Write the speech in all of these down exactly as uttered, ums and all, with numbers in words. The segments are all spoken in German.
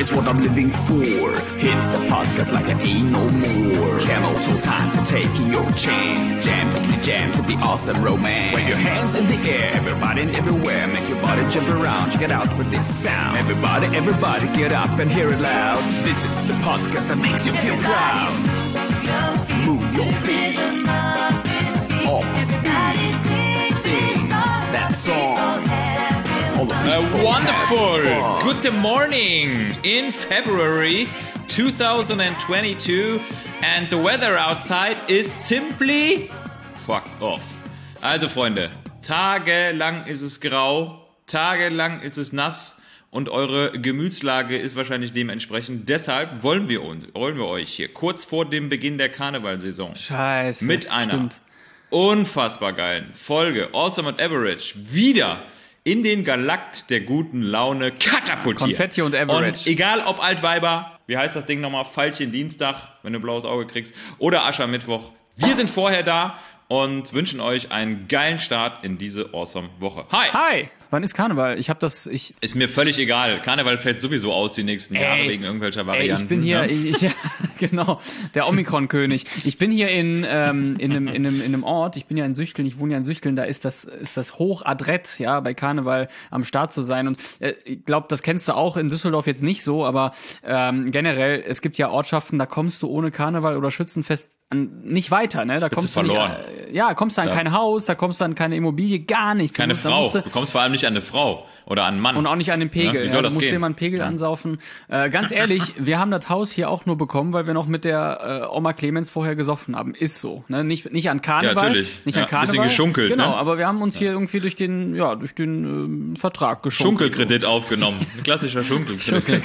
is what I'm living for. Hit the podcast like I ain't no more. Camel toe time for taking your chance. Jam to the jam to the awesome romance. Wave your hands in the air, everybody and everywhere. Make your body jump around, check it out with this sound. Everybody, everybody get up and hear it loud. This is the podcast that makes you feel proud. Move your feet. Off the beat. Sing that song. Uh, wonderful. Good morning in February twenty twenty-two, and the weather outside is simply fuck off. Also Freunde, tagelang ist es grau, tagelang ist es nass und eure Gemütslage ist wahrscheinlich dementsprechend. Deshalb wollen wir uns, wollen wir euch hier kurz vor dem Beginn der Karnevalsaison Scheiße, mit einer stimmt. unfassbar geilen Folge Awesome and Average wieder in den Galakt der guten Laune katapultiert. Konfetti und Average. Und egal ob Altweiber, wie heißt das Ding nochmal, Veilchen Dienstag, wenn du ein blaues Auge kriegst, oder Aschermittwoch, wir sind vorher da und wünschen euch einen geilen Start in diese awesome Woche. Hi! Hi! Wann ist Karneval? Ich hab das, ich... Ist mir völlig egal. Karneval fällt sowieso aus die nächsten Ey, Jahre wegen irgendwelcher Varianten. Ey, ich bin hier, ne? ich, ich, ja, genau, der Omikron-König. Ich bin hier in, ähm, in, einem, in, einem, in einem Ort, ich bin ja in Süchteln, ich wohne ja in Süchteln, da ist das, ist das hochadrett, ja, bei Karneval am Start zu sein. Und äh, ich glaube, das kennst du auch in Düsseldorf jetzt nicht so, aber ähm, generell, es gibt ja Ortschaften, da kommst du ohne Karneval oder Schützenfest an, nicht weiter, ne? Da Bist kommst du du verloren. Nicht, äh, ja, kommst du an Ja. kein Haus, da kommst du an keine Immobilie, gar nichts. Keine Du musst- da Frau. musst Du kommst vor allem nicht an eine Frau oder an einen Mann. Und auch nicht an den Pegel. Ja, wie Ja, soll du das musst gehen? dir mal einen Pegel Ja. ansaufen. Äh, ganz ehrlich, wir haben das Haus hier auch nur bekommen, weil wir noch mit der äh, Oma Clemens vorher gesoffen haben. Ist so. Ne? Nicht, nicht an Karneval. Ja, natürlich. Nicht Ja, an Karneval. bisschen geschunkelt, Genau, ne? aber wir haben uns hier irgendwie durch den, ja, durch den ähm, Vertrag geschunkelt. Schunkelkredit aufgenommen. Ein klassischer Schunkelkredit.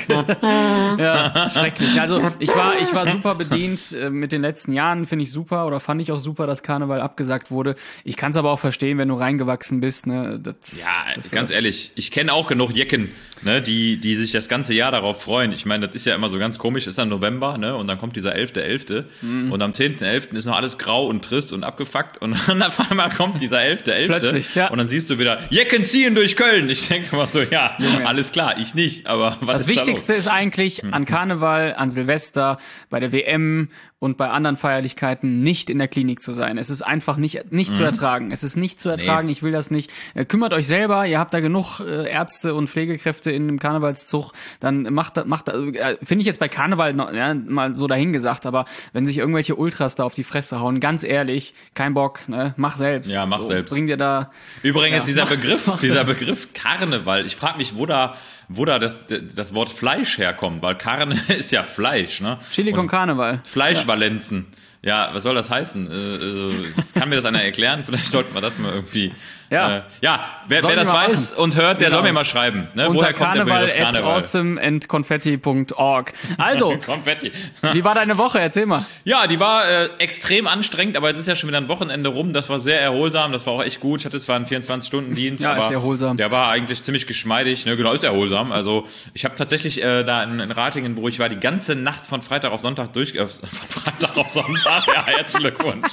Ja, schrecklich. Also ich war, ich war super bedient äh, mit den letzten Jahren, finde ich super, oder fand ich auch super, dass Karneval abgesagt wurde. Ich kann es aber auch verstehen, wenn du reingewachsen bist. Ne? Das, Ja, das, ganz das, ehrlich, ich kenne auch genug Jecken, ne, die, die sich das ganze Jahr darauf freuen. Ich meine, das ist ja immer so ganz komisch, ist dann November, ne, und dann kommt dieser elfter elfter Mhm. und am zehnter elfter ist noch alles grau und trist und abgefuckt und dann auf einmal kommt dieser elfter elfter Plötzlich, ja. und dann siehst du wieder, Jecken ziehen durch Köln. Ich denke mal so, ja, Junge. alles klar, ich nicht, aber was Das ist Wichtigste da los? ist eigentlich an Karneval, an Silvester, bei der W M und bei anderen Feierlichkeiten nicht in der Klinik zu sein. Es ist einfach nicht nicht zu ertragen. Es ist nicht zu ertragen. Nee. Ich will das nicht. Äh, kümmert euch selber. Ihr habt da genug äh, Ärzte und Pflegekräfte in dem Karnevalszug. Dann macht das, macht das, äh, finde ich jetzt bei Karneval noch, ja, mal so dahingesagt. Aber wenn sich irgendwelche Ultras da auf die Fresse hauen, ganz ehrlich, kein Bock. Ne? Mach selbst. Ja, mach so, selbst. Bring dir da. Übrigens, Ja, dieser mach- Begriff, mach dieser selbst. Begriff Karneval, ich frage mich, wo da, wo da das, das Wort Fleisch herkommt, weil Karne ist ja Fleisch, ne? Chili con Und Karneval. Fleischvalenzen. Ja, was soll das heißen? Äh, also, kann mir das einer erklären? Vielleicht sollten wir das mal irgendwie. Ja. äh, ja wer, Sollen wer das wir mal weiß und hört, der Genau. soll mir mal schreiben. Ne? Unser Woher kommt der Karneval Begriff at Karneval? awesome and confetti punkt org. Also, Konfetti. wie war deine Woche? Erzähl mal. Ja, die war äh, extrem anstrengend, aber jetzt ist ja schon wieder ein Wochenende rum. Das war sehr erholsam, das war auch echt gut. Ich hatte zwar einen vierundzwanzig-Stunden-Dienst, Ja, aber ist erholsam. der war eigentlich ziemlich geschmeidig. Ne? Genau, ist erholsam. Also ich habe tatsächlich äh, da in, in Ratingen, wo ich war, die ganze Nacht von Freitag auf Sonntag durch... Äh, von Freitag auf Sonntag, ja, herzlichen Glückwunsch.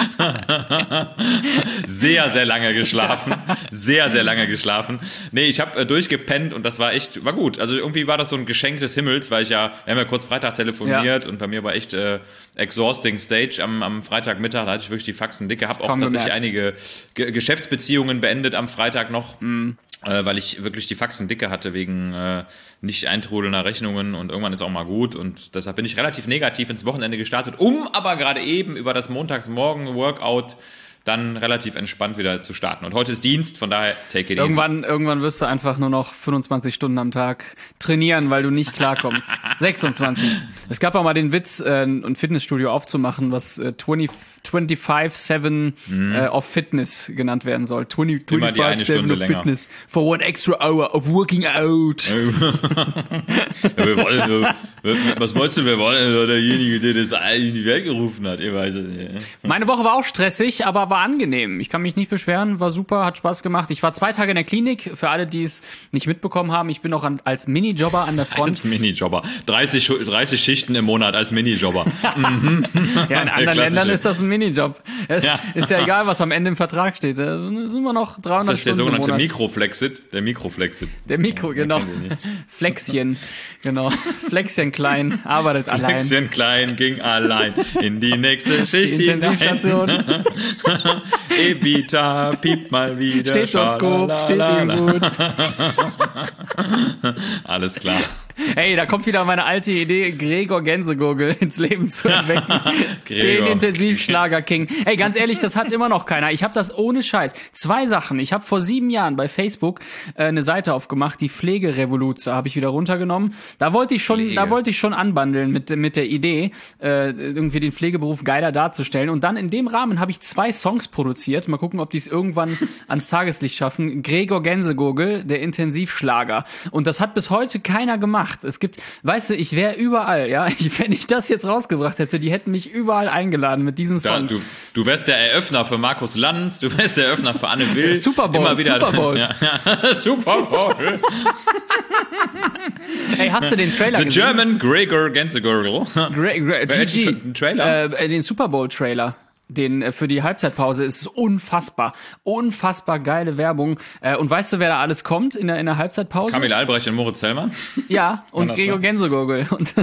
Sehr, sehr lange geschlafen. Sehr, sehr lange geschlafen. Nee, ich habe äh, durchgepennt und das war echt, war gut. Also irgendwie war das so ein Geschenk des Himmels, weil ich ja, wir haben ja kurz Freitag telefoniert und bei mir war echt äh, exhausting Stage am, am Freitagmittag, da hatte ich wirklich die Faxen dicke, habe auch Kaum tatsächlich gemerkt. einige Ge- Geschäftsbeziehungen beendet am Freitag noch. Äh, weil ich wirklich die Faxen dicke hatte wegen äh, nicht eintrudelnder Rechnungen und irgendwann ist auch mal gut und deshalb bin ich relativ negativ ins Wochenende gestartet, um aber gerade eben über das Montagsmorgen-Workout dann relativ entspannt wieder zu starten. Und heute ist Dienst, von daher take it Irgendwann, irgendwann wirst du einfach nur noch fünfundzwanzig Stunden am Tag trainieren, weil du nicht klarkommst. sechsundzwanzig. Es gab auch mal den Witz, äh, ein Fitnessstudio aufzumachen, was äh, zwanzig, fünfundzwanzig sieben äh, of Fitness genannt werden soll. zwanzig, Immer die eine fünfundzwanzig sieben Stunde of länger. Fitness for one extra hour of working out. easy. Ja, wir wollen, äh, was wolltest du, wir wollen, äh, derjenige, der das in die Welt gerufen hat, ihr weißt es nicht. Meine Woche war auch stressig, aber war angenehm. Ich kann mich nicht beschweren, war super, hat Spaß gemacht. Ich war zwei Tage in der Klinik. Für alle, die es nicht mitbekommen haben, ich bin auch an, als Minijobber an der Front. Als Minijobber. dreißig, dreißig Schichten im Monat als Minijobber. mhm. Ja, in anderen Ländern ist das ein Minijob. Es ja. ist ja egal, was am Ende im Vertrag steht. Da sind wir noch dreihundert das ist Stunden der sogenannte im Monat. Mikroflexit. Der Mikroflexit. Der Mikro, genau. Flexchen. Genau. Flexchen klein, arbeitet allein. Flexchen klein ging allein in die nächste Schicht die Intensivstation. Evita piept mal wieder. Stethoskop, steht ihm gut. Alles klar. Hey, da kommt wieder meine alte Idee, Gregor Gänsegurgel ins Leben zu erwecken. Den Intensivschlager-King. Hey, ganz ehrlich, das hat immer noch keiner. Ich habe das ohne Scheiß. Zwei Sachen. Ich habe vor sieben Jahren bei Facebook äh, eine Seite aufgemacht, die Pflegerevolution, habe ich wieder runtergenommen. Da wollte ich schon, Pflege. da wollte ich schon anbandeln mit mit der Idee, äh, irgendwie den Pflegeberuf geiler darzustellen. Und dann in dem Rahmen habe ich zwei Songs produziert. Mal gucken, ob die es irgendwann ans Tageslicht schaffen. Gregor Gänsegurgel, der Intensivschlager. Und das hat bis heute keiner gemacht. Es gibt, weißt du, ich wäre überall, ja, ich, wenn ich das jetzt rausgebracht hätte, die hätten mich überall eingeladen mit diesen Songs. Ja, du, du wärst der Eröffner für Markus Lanz, du wärst der Eröffner für Anne Will. Super Bowl, Immer wieder, Super Bowl. Ja, ja, Super Bowl. Ey, hast du den Trailer The gesehen? German Gregor Gänsegurgel. Gra Gra G G. Den Trailer? Äh, den Super Bowl Trailer. Den äh, für die Halbzeitpause ist unfassbar, unfassbar geile Werbung. Äh, und weißt du, wer da alles kommt in der in der Halbzeitpause? Camille Albrecht und Moritz Zellmann. Ja, und Gregor Gänsegurgel. Und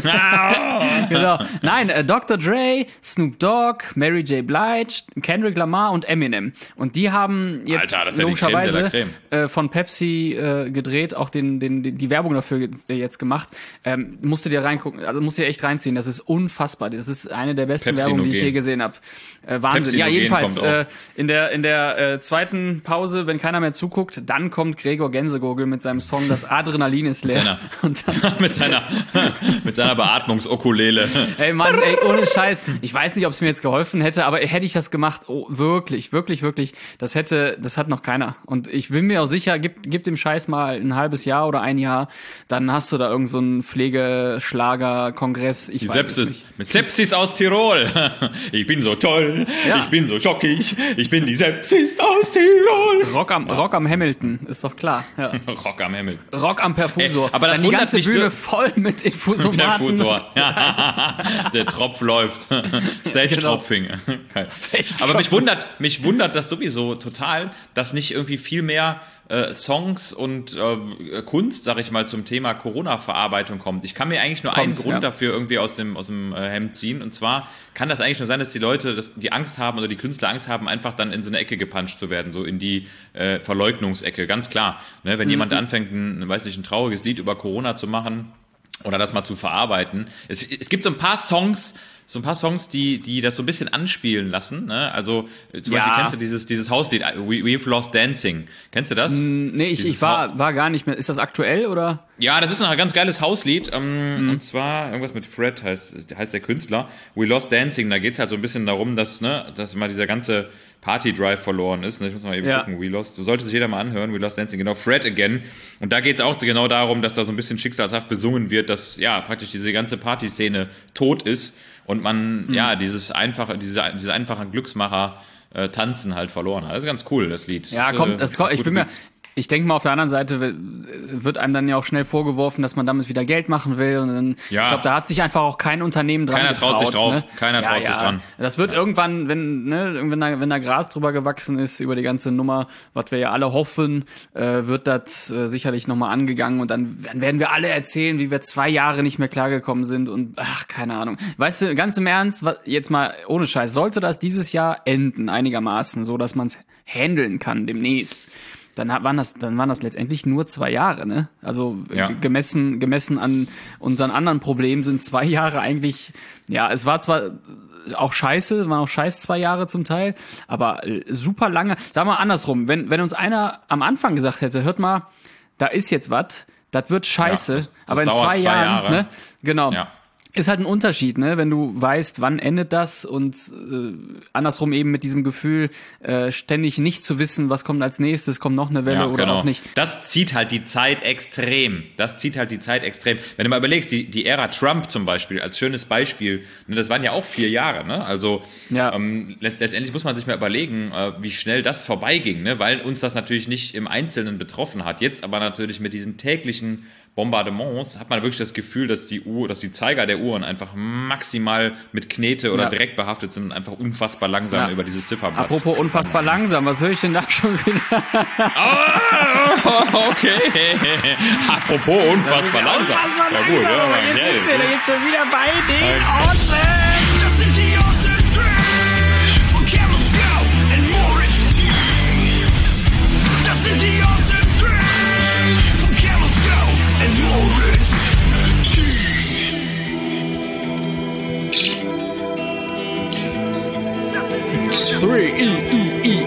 genau. Nein, äh, Doktor Dre, Snoop Dogg, Mary J. Blige, Kendrick Lamar und Eminem. Und die haben jetzt Alter, das ist ja logischerweise die Creme de la Creme. Äh, von Pepsi äh, gedreht, auch den, den, den die Werbung dafür jetzt gemacht. Ähm, musst du dir reingucken, also musst du dir echt reinziehen. Das ist unfassbar. Das ist eine der besten Pepsi Werbungen, die ich Nogen. je gesehen habe. Äh, Wahnsinn. Pepsi Ja, Nogen jedenfalls kommt äh, in der in der äh, zweiten Pause, wenn keiner mehr zuguckt, dann kommt Gregor Gänsegurgel mit seinem Song Das Adrenalin ist leer. Seiner, Und dann, mit seiner mit seiner Beatmungsokulele. ey Mann, ey, ohne Scheiß. Ich weiß nicht, ob es mir jetzt geholfen hätte, aber hätte ich das gemacht, oh, wirklich, wirklich, wirklich, das hätte, das hat noch keiner. Und ich bin mir auch sicher, gib, gib dem Scheiß mal ein halbes Jahr oder ein Jahr, dann hast du da irgend so einen Pflegeschlager-Kongress. Ich Die weiß Sepsis. es nicht. Mit Sepsis aus Tirol. Ich bin so toll. Ja. Ich bin so schockig. Ich bin die Sepsis aus Tirol. Rock am, Rock am Hamilton, ist doch klar. Ja. Rock am Himmel. Rock am Perfusor. Ey, aber das dann die wundert ganze mich Bühne so- voll mit Infusomaten. Perfusor. Ja. Der Tropf läuft. Stage-Tropfing. Geil. Stage-Tropfing. Aber mich wundert, mich wundert das sowieso total, dass nicht irgendwie viel mehr äh, Songs und äh, Kunst, sag ich mal, zum Thema Corona-Verarbeitung kommt. Ich kann mir eigentlich nur einen Kommt, Grund ja. dafür irgendwie aus dem, aus dem äh, Hemd ziehen. Und zwar kann das eigentlich nur sein, dass die Leute, das, die Angst haben oder die Künstler Angst haben, einfach dann in so eine Ecke gepuncht zu werden, so in die äh, Verleugnungsecke. Ganz klar. Ne? Wenn mhm. jemand anfängt, ein, weiß nicht, ein trauriges Lied über Corona zu machen oder das mal zu verarbeiten. Es, es gibt so ein paar Songs, so ein paar Songs, die, die das so ein bisschen anspielen lassen, ne? Also, zum Ja. Beispiel kennst du dieses, dieses Hauslied, We, We've Lost Dancing. Kennst du das? Nee, ich, Dieses ich war, war gar nicht mehr. Ist das aktuell oder? Ja, das ist noch ein ganz geiles Hauslied. Ähm, Mhm. Und zwar irgendwas mit Fred heißt, heißt der Künstler. We Lost Dancing. Da geht's halt so ein bisschen darum, dass, ne, dass mal dieser ganze Party-Drive verloren ist. Ne? Ich muss mal eben Ja. gucken. We Lost. So sollte sich jeder mal anhören. We Lost Dancing. Genau. Fred Again. Und da geht's auch genau darum, dass da so ein bisschen schicksalshaft besungen wird, dass ja praktisch diese ganze Partyszene tot ist und man Mhm. ja dieses einfache, diese, diese einfachen Glücksmacher äh, tanzen halt verloren hat. Das ist ganz cool, das Lied. Ja, Das, kommt, äh, das kommt, ich gute bin mir, Beats. ich denke mal, auf der anderen Seite wird- wird einem dann ja auch schnell vorgeworfen, dass man damit wieder Geld machen will. Und dann, Ja. ich glaube, da hat sich einfach auch kein Unternehmen dran Keiner traut getraut, sich drauf. Ne? Keiner traut sich dran. Das wird irgendwann, wenn, ne, wenn da, wenn da Gras drüber gewachsen ist über die ganze Nummer, was wir ja alle hoffen, äh, wird das äh, sicherlich nochmal angegangen und dann, dann werden wir alle erzählen, wie wir zwei Jahre nicht mehr klargekommen sind und ach, keine Ahnung. Weißt du, ganz im Ernst, wa- jetzt mal ohne Scheiß, sollte das dieses Jahr enden einigermaßen, so dass man es handeln kann demnächst. Dann hat- waren das, dann waren das letztendlich nur zwei Jahre, ne? Also Ja. g- gemessen, gemessen an unseren anderen Problemen sind zwei Jahre eigentlich, ja, es war zwar auch scheiße, waren auch scheiß zwei Jahre zum Teil, aber äh, super lange. Sag mal andersrum, wenn, wenn uns einer am Anfang gesagt hätte, hört mal, da ist jetzt was, das wird scheiße, Ja, das- das aber in dauert zwei, zwei Jahren, Jahre. ne? Genau. Ja. Ist halt ein Unterschied, ne? Wenn du weißt, wann endet das und äh, andersrum eben mit diesem Gefühl, äh, ständig nicht zu wissen, was kommt als nächstes, kommt noch eine Welle Ja, oder genau. auch nicht. Das zieht halt die Zeit extrem. Das zieht halt die Zeit extrem. Wenn du mal überlegst, die, die Ära Trump zum Beispiel, als schönes Beispiel, ne, das waren ja auch vier Jahre, ne? Also Ja. ähm, letztendlich muss man sich mal überlegen, äh, wie schnell das vorbeiging, ne? Weil uns das natürlich nicht im Einzelnen betroffen hat. Jetzt aber natürlich mit diesen täglichen Bombardements hat man wirklich das Gefühl, dass die Uhr, dass die Zeiger der Uhren einfach maximal mit Knete oder Ja. Dreck behaftet sind und einfach unfassbar langsam Ja. über dieses Zifferblatt. Apropos unfassbar langsam, was höre ich denn da schon wieder? Oh, okay. Apropos unfassbar langsam. Unfassbar Ja gut, langsam, ja, aber mein jetzt Geld. sind wir da jetzt schon wieder bei den Awesome. Das sind die Awesome Trash von Camel Joe und Moritz T. Das sind die Awesome Trash von Camel Joe und Moritz T. Three, E, E, E,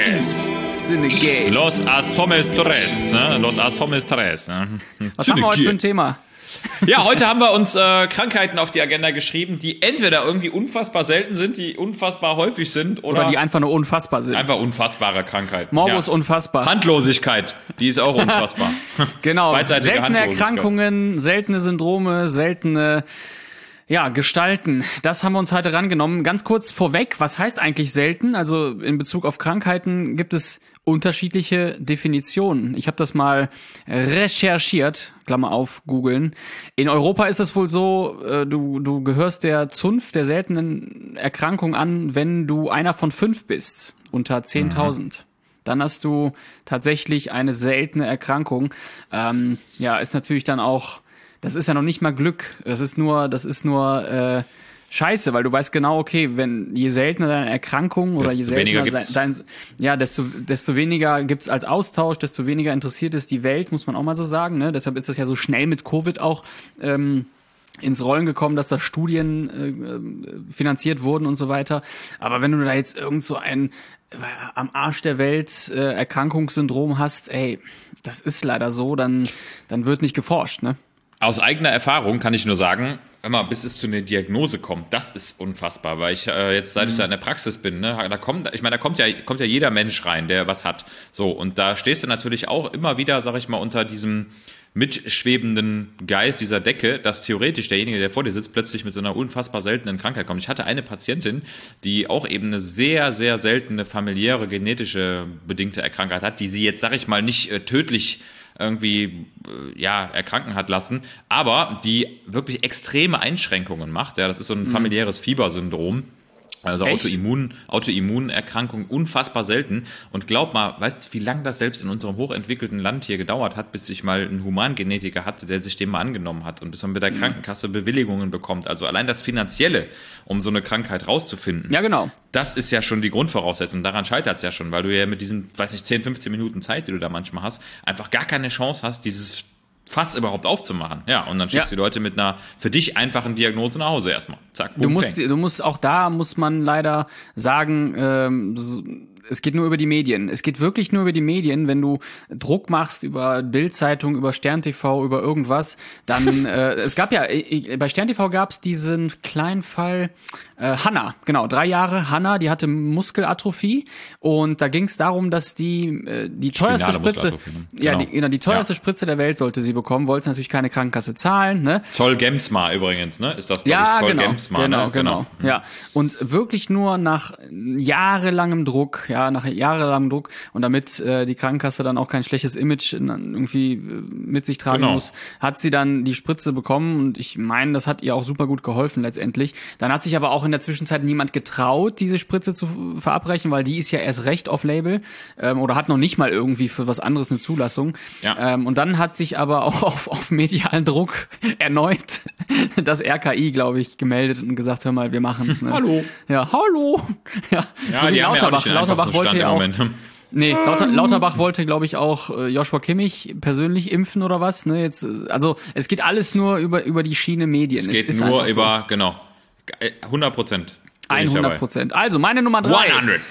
Tres. in the game. Los Asomes Tres. Ne? Los Asomes Tres. Ne? Was haben wir heute für ein Thema? Ja, heute haben wir uns äh, Krankheiten auf die Agenda geschrieben, die entweder irgendwie unfassbar selten sind, die unfassbar häufig sind oder, Oder die einfach nur unfassbar sind. einfach unfassbare Krankheiten. Morbus Ja. unfassbar. Handlosigkeit, die ist auch unfassbar. Genau, Beidseitige seltene Handlosigkeit. Erkrankungen, seltene Syndrome, seltene ja, Gestalten. Das haben wir uns heute rangenommen. Ganz kurz vorweg, was heißt eigentlich selten? Also in Bezug auf Krankheiten gibt es unterschiedliche Definitionen. Ich habe das mal recherchiert, Klammer auf, googeln. In Europa ist es wohl so, äh, du, du gehörst der Zunft der seltenen Erkrankung an, wenn du einer von fünf bist, unter zehntausend. Dann hast du tatsächlich eine seltene Erkrankung. Ähm, ja, ist natürlich dann auch, das ist ja noch nicht mal Glück. Das ist nur, das ist nur äh, Scheiße, weil du weißt genau, okay, wenn je seltener deine Erkrankung oder je Desto weniger seltener gibt's. dein, dein ja, desto desto weniger gibt's als Austausch, desto weniger interessiert ist die Welt, muss man auch mal so sagen. Ne? Deshalb ist das ja so schnell mit Covid auch ähm, ins Rollen gekommen, dass da Studien äh, finanziert wurden und so weiter. Aber wenn du da jetzt irgend so ein äh, am Arsch der Welt äh, Erkrankungssyndrom hast, ey, das ist leider so, dann dann wird nicht geforscht, ne? Aus eigener Erfahrung kann ich nur sagen, immer bis es zu einer Diagnose kommt, das ist unfassbar, weil ich äh, jetzt, seit ich da in der Praxis bin, ne, da kommt, ich meine, da kommt ja, kommt ja jeder Mensch rein, der was hat. So, und da stehst du natürlich auch immer wieder, sag ich mal, unter diesem mitschwebenden Geist dieser Decke, dass theoretisch derjenige, der vor dir sitzt, plötzlich mit so einer unfassbar seltenen Krankheit kommt. Ich hatte eine Patientin, die auch eben eine sehr, sehr seltene familiäre, genetische bedingte Erkrankung hat, die sie jetzt, sag ich mal, nicht äh, tödlich irgendwie äh, ja erkranken hat lassen, aber die wirklich extreme Einschränkungen macht. Ja, das ist so ein familiäres Fiebersyndrom. Also Echt? Autoimmun, Autoimmunerkrankung, unfassbar selten. Und glaub mal, weißt du, wie lange das selbst in unserem hochentwickelten Land hier gedauert hat, bis ich mal einen Humangenetiker hatte, der sich dem mal angenommen hat und bis man mit der Krankenkasse Bewilligungen bekommt. Also allein das Finanzielle, um so eine Krankheit rauszufinden. Ja, genau. Das ist ja schon die Grundvoraussetzung. Daran scheitert es ja schon, weil du ja mit diesen, weiß nicht, zehn, fünfzehn Minuten Zeit, die du da manchmal hast, einfach gar keine Chance hast, dieses Fass überhaupt aufzumachen. Ja, und dann schickst du Ja. die Leute mit einer für dich einfachen Diagnose nach Hause erstmal. Zack, boom, Du musst, bang. du musst auch da muss man leider sagen, ähm, so- es geht nur über die Medien. Es geht wirklich nur über die Medien. Wenn du Druck machst über Bild-Zeitung, über Stern T V, über irgendwas, dann äh, es gab ja ich, bei Stern T V gab es diesen kleinen Fall äh, Hanna, genau drei Jahre Hanna, die hatte Muskelatrophie und da ging es darum, dass die äh, die teuerste Spinale Spritze, Muskelatrophie, ne? ja, Genau. die, genau, die teuerste Ja. Spritze der Welt sollte sie bekommen, wollte natürlich keine Krankenkasse zahlen, ne? Zoll-Gemsmar übrigens, ne? Ist das, glaub Ja, ich, genau, Zoll-Gemsmar, genau, ne? genau, ja. Und wirklich nur nach jahrelangem Druck, ja, nach jahrelangem Druck und damit äh, die Krankenkasse dann auch kein schlechtes Image in, irgendwie äh, mit sich tragen Genau. muss, hat sie dann die Spritze bekommen und ich meine, das hat ihr auch super gut geholfen letztendlich. Dann hat sich aber auch in der Zwischenzeit niemand getraut, diese Spritze zu verabreichen, weil die ist ja erst recht off-label ähm, oder hat noch nicht mal irgendwie für was anderes eine Zulassung. Ja. Ähm, und dann hat sich aber auch auf, auf medialen Druck erneut das R K I, glaube ich, gemeldet und gesagt, hör mal, wir machen's. Ne? Hallo. Ja, hallo. Ja, Ja, so wie die haben ja auch Lauterbach. nicht den Lauterbach einfachsten wollte Stand ja im auch, Moment. nee, Lauter, Lauterbach wollte, glaube ich, auch äh, Joshua Kimmich persönlich impfen oder was. Ne? Jetzt, äh, also es geht alles nur über über die Schiene Medien. Es geht ist nur einfach so. über, genau, hundert Prozent. hundert Prozent. Also meine Nummer drei. hundert.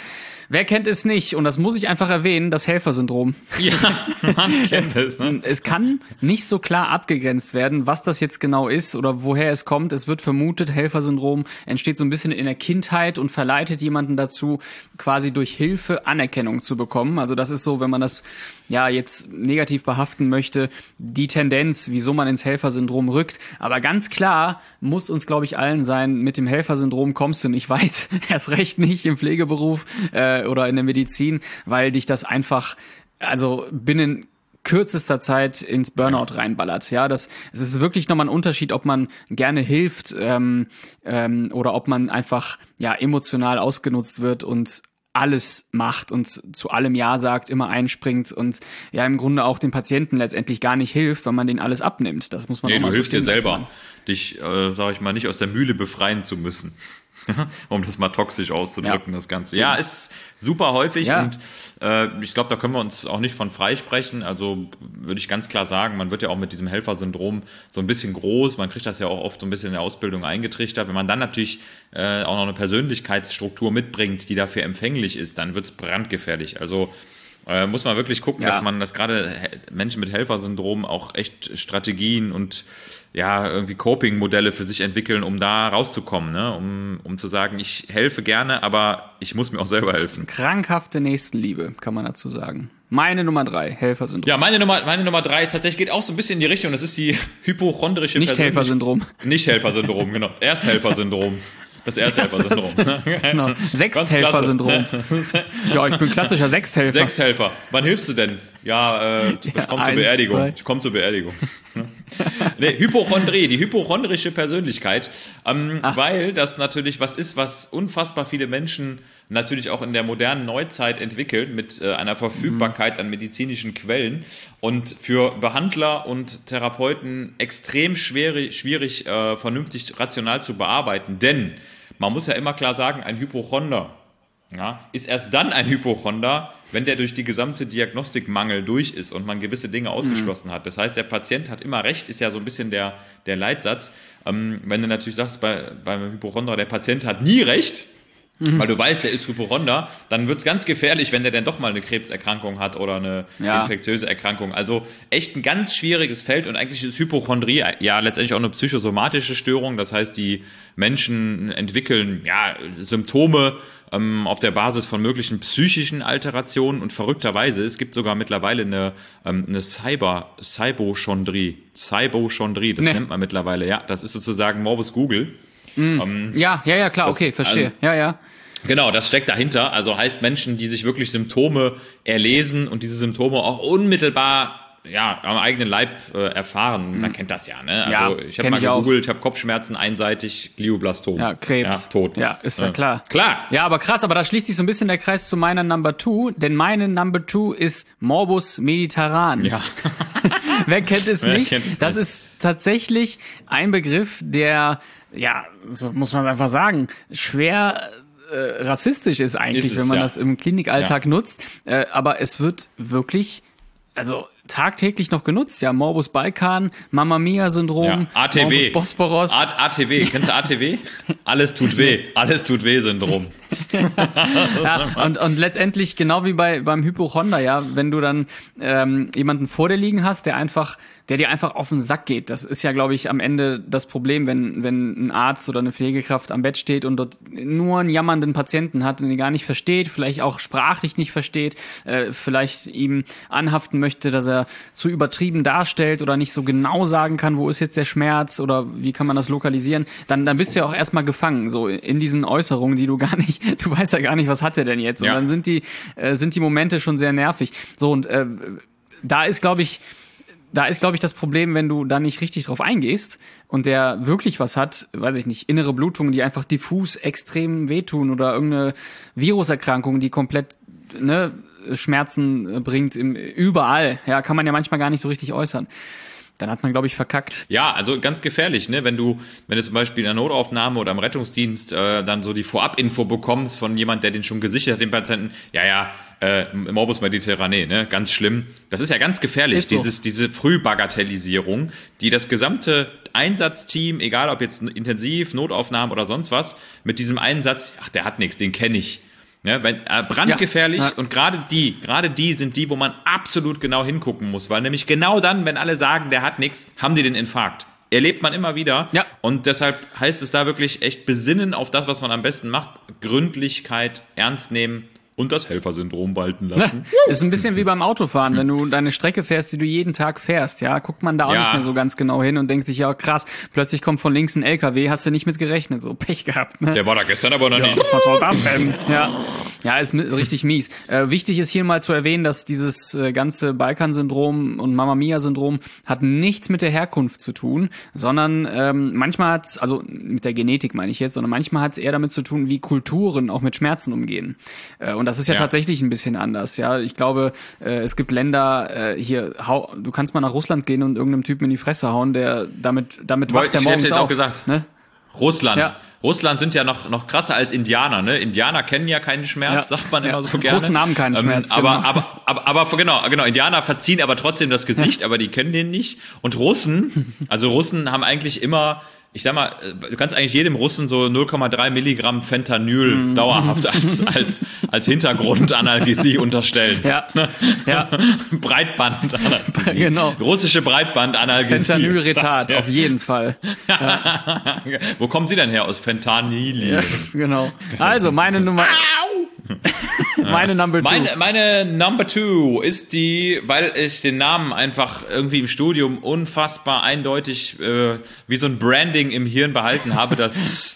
Wer kennt es nicht? Und das muss ich einfach erwähnen, das Helfersyndrom. Ja, man kennt es, ne? Es kann nicht so klar abgegrenzt werden, was das jetzt genau ist oder woher es kommt. Es wird vermutet, Helfersyndrom entsteht so ein bisschen in der Kindheit und verleitet jemanden dazu, quasi durch Hilfe Anerkennung zu bekommen. Also das ist so, wenn man das ja jetzt negativ behaften möchte, die Tendenz, wieso man ins Helfersyndrom rückt. Aber ganz klar muss uns, glaube ich, allen sein, mit dem Helfersyndrom kommst du nicht weit. Erst recht nicht im Pflegeberuf äh, oder in der Medizin, weil dich das einfach, also binnen kürzester Zeit ins Burnout reinballert. Ja, das, es ist wirklich nochmal ein Unterschied, ob man gerne hilft ähm, ähm, oder ob man einfach ja emotional ausgenutzt wird und alles macht und zu allem Ja sagt, immer einspringt und ja im Grunde auch dem Patienten letztendlich gar nicht hilft, weil man denen alles abnimmt. Das muss man Nee, auch mal du so hilfst dir stehen lassen. selber, dich, äh, sag ich mal, nicht aus der Mühle befreien zu müssen. Um das mal toxisch auszudrücken, Ja. das Ganze. Ja, ist super häufig Ja. und äh, ich glaube, da können wir uns auch nicht von freisprechen. Also würde ich ganz klar sagen, man wird ja auch mit diesem Helfersyndrom so ein bisschen groß. Man kriegt das ja auch oft so ein bisschen in der Ausbildung eingetrichtert. Wenn man dann natürlich äh, auch noch eine Persönlichkeitsstruktur mitbringt, die dafür empfänglich ist, dann wird's brandgefährlich. Also äh, muss man wirklich gucken, Ja. dass man, dass gerade He- Menschen mit Helfersyndrom auch echt Strategien und ja, irgendwie Coping-Modelle für sich entwickeln, um da rauszukommen, ne? um, um zu sagen, ich helfe gerne, aber ich muss mir auch selber helfen. Krankhafte Nächstenliebe, kann man dazu sagen. Meine Nummer drei, Helfersyndrom. Ja, meine Nummer, meine Nummer drei ist tatsächlich, geht auch so ein bisschen in die Richtung, das ist die hypochondrische Nicht Persönlich- Helfersyndrom. Nicht Helfersyndrom, genau. Ersthelfersyndrom. Das Ersthelfersyndrom. Genau. Sechsthelfersyndrom. Ja, ich bin klassischer Sechsthelfer. Sechshelfer. Wann hilfst du denn? Ja, äh, ich Ja, komme zur ein, Beerdigung. zwei. Ich komme zur Beerdigung. Nee, Hypochondrie, die hypochondrische Persönlichkeit, ähm, weil das natürlich was ist, was unfassbar viele Menschen natürlich auch in der modernen Neuzeit entwickeln mit äh, einer Verfügbarkeit an medizinischen Quellen und für Behandler und Therapeuten extrem schwer, schwierig, äh, vernünftig rational zu bearbeiten, denn man muss ja immer klar sagen, ein Hypochonder, ja, ist erst dann ein Hypochonder, wenn der durch die gesamte Diagnostikmangel durch ist und man gewisse Dinge ausgeschlossen hat. Das heißt, der Patient hat immer recht, ist ja so ein bisschen der, der Leitsatz. Ähm, wenn du natürlich sagst, bei, beim Hypochonder, der Patient hat nie recht, weil du weißt, der ist Hypochonder, dann wird's ganz gefährlich, wenn der dann doch mal eine Krebserkrankung hat oder eine Ja. infektiöse Erkrankung. Also echt ein ganz schwieriges Feld und eigentlich ist Hypochondrie ja letztendlich auch eine psychosomatische Störung. Das heißt, die Menschen entwickeln ja Symptome ähm, auf der Basis von möglichen psychischen Alterationen und verrückterweise, es gibt sogar mittlerweile eine, ähm, eine Cyber, Cybochondrie. Cybochondrie, das Nee. nennt man mittlerweile, ja. Das ist sozusagen Morbus Google. Ja, ja, ja, klar, Das- okay, verstehe. also- Ja, ja. Genau, das steckt dahinter. Also heißt Menschen, die sich wirklich Symptome erlesen und diese Symptome auch unmittelbar ja, am eigenen Leib äh, erfahren. Man kennt das ja, ne? Also Ja, ich habe kenn mal ich auch. gegoogelt, ich habe Kopfschmerzen einseitig, Glioblastom. Ja, Krebs. Ja, tot. Ja, ist ja Ja. klar. Klar. Ja, aber krass, aber da schließt sich so ein bisschen der Kreis zu meiner Number Two, denn meine Number Two ist Morbus Mediterran. Ja. Wer kennt es Wer nicht? kennt es das nicht? ist tatsächlich ein Begriff, der, ja, so muss man es einfach sagen, schwer äh, rassistisch ist eigentlich, Ist es, wenn man ja. das im Klinikalltag Ja. nutzt. Äh, aber es wird wirklich, also tagtäglich noch genutzt. Ja, Morbus Balkan, Mamma Mia-Syndrom, Ja. A T W. Morbus Bosporos. A- ATW, kennst du A T W? Alles tut weh. Alles tut weh Syndrom. Ja, und, und letztendlich genau wie bei beim Hypochonder, ja, wenn du dann ähm, jemanden vor dir liegen hast, der einfach, der dir einfach auf den Sack geht. Das ist ja, glaube ich, am Ende das Problem, wenn wenn ein Arzt oder eine Pflegekraft am Bett steht und dort nur einen jammernden Patienten hat, den er gar nicht versteht, vielleicht auch sprachlich nicht versteht, äh, vielleicht ihm anhaften möchte, dass er zu übertrieben darstellt oder nicht so genau sagen kann, wo ist jetzt der Schmerz oder wie kann man das lokalisieren, dann dann bist du ja auch erstmal gefangen, so in diesen Äußerungen, die du gar nicht, du weißt ja gar nicht, was hat er denn jetzt? Und Ja. dann sind die, äh, sind die Momente schon sehr nervig. So, und äh, da ist, glaube ich, da ist, glaube ich, das Problem, wenn du da nicht richtig drauf eingehst und der wirklich was hat, weiß ich nicht, innere Blutungen, die einfach diffus extrem wehtun oder irgendeine Viruserkrankung, die komplett, ne, Schmerzen bringt im, überall. Ja, kann man ja manchmal gar nicht so richtig äußern. Dann hat man, glaube ich, verkackt. Ja, also ganz gefährlich, ne? Wenn du, wenn du zum Beispiel in der Notaufnahme oder im Rettungsdienst äh, dann so die Vorab-Info bekommst von jemand, der den schon gesichert hat, den Patienten, ja, ja, äh, Morbus Mediterranee, ne? Ganz schlimm. Das ist ja ganz gefährlich, Ist so. dieses, diese Frühbagatellisierung, die das gesamte Einsatzteam, egal ob jetzt Intensiv, Notaufnahmen oder sonst was, mit diesem einen Satz, ach, der hat nichts, den kenne ich. Ja, wenn, äh, brandgefährlich Ja, ja. und gerade die, gerade die sind die, wo man absolut genau hingucken muss, weil nämlich genau dann, wenn alle sagen, der hat nichts, haben die den Infarkt. Erlebt man immer wieder. Ja. Und deshalb heißt es da wirklich echt besinnen auf das, was man am besten macht. Gründlichkeit, ernst nehmen und das Helfersyndrom walten lassen. Ist ein bisschen wie beim Autofahren, wenn du deine Strecke fährst, die du jeden Tag fährst, ja, guckt man da auch Ja. nicht mehr so ganz genau hin und denkt sich, ja krass, plötzlich kommt von links ein L K W, hast du nicht mit gerechnet, so Pech gehabt, ne? Der war da gestern aber noch Ja, nicht. was soll das denn? Ja, ja, ist mi- richtig mies. Äh, wichtig ist hier mal zu erwähnen, dass dieses äh, ganze Balkan-Syndrom und Mamma Mia-Syndrom hat nichts mit der Herkunft zu tun, sondern ähm, manchmal hat's, also mit der Genetik meine ich jetzt, sondern manchmal hat's eher damit zu tun, wie Kulturen auch mit Schmerzen umgehen. Äh, und das ist ja, Ja. tatsächlich ein bisschen anders. Ja, ich glaube, äh, es gibt Länder äh, hier. Hau, du kannst mal nach Russland gehen und irgendeinem Typen in die Fresse hauen, der damit damit wacht der Ich hätte morgens jetzt auf. auch gesagt. Ne? Russland. Ja. Russland sind ja noch, noch krasser als Indianer, ne? Indianer kennen ja keinen Schmerz, Ja. sagt man Ja. immer so gerne. Russen haben keinen Ähm, Schmerz, Aber, genau. aber, aber, aber, genau, genau, Indianer verziehen aber trotzdem das Gesicht, aber die kennen den nicht. Und Russen, also Russen haben eigentlich immer, ich sag mal, du kannst eigentlich jedem Russen so null Komma drei Milligramm Fentanyl Mhm. dauerhaft als, als, als Hintergrundanalgesie unterstellen. Ja, ja. Breitbandanalgesie. Genau. Russische Breitbandanalgesie. Fentanyl-Retard, Ja. auf jeden Fall. Wo kommen Sie denn her? Aus Fentanyl. Ja, genau. Also, meine Nummer. meine Number two. Meine, meine Number Two ist die, weil ich den Namen einfach irgendwie im Studium unfassbar eindeutig äh, wie so ein Branding im Hirn behalten habe, das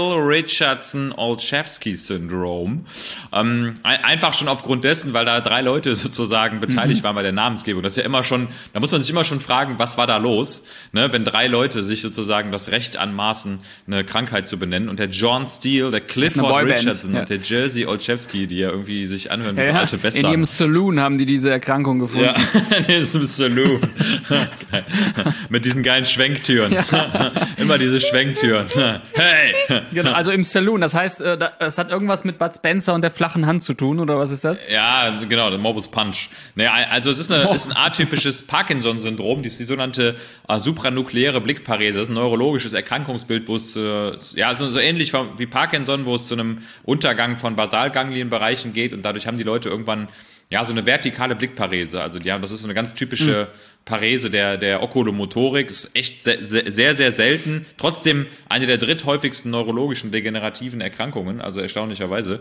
Steele-Richardson-Olszewski-Syndrom. Ähm, ein, einfach schon aufgrund dessen, weil da drei Leute sozusagen beteiligt waren bei der Namensgebung. Das ist ja immer schon, da muss man sich immer schon fragen, was war da los, ne? Wenn drei Leute sich sozusagen das Recht anmaßen, eine Krankheit zu benennen. Und der John Steele, der Clifford Boyband, Richardson ja. und der Jerzy Olszewski, die ja irgendwie sich anhören wie ja, so ja. alte In Western. ihrem Saloon haben die diese Erkrankung gefunden. Ja, in diesem Saloon. Geil. Mit diesen geilen Schwenktüren. Immer diese Schwenktüren. Hey! Genau, also im Saloon. Das heißt, äh, da- das hat irgendwas mit Bud Spencer und der flachen Hand zu tun, oder was ist das? Ja, genau, der Morbus Punch. Naja, also es ist, eine, ist ein atypisches Parkinson-Syndrom, das ist die sogenannte äh, supranukleäre Blickparese. Das ist ein neurologisches Erkrankungsbild, wo es, äh, ja, so, so ähnlich wie Parkinson, wo es zu einem Untergang von Basalganglienbereichen geht und dadurch haben die Leute irgendwann, ja, so eine vertikale Blickparese. Also die haben, das ist so eine ganz typische Parese der, der Okulomotorik. Ist echt sehr, sehr, sehr selten. Trotzdem eine der dritthäufigsten neurologischen degenerativen Erkrankungen, also erstaunlicherweise.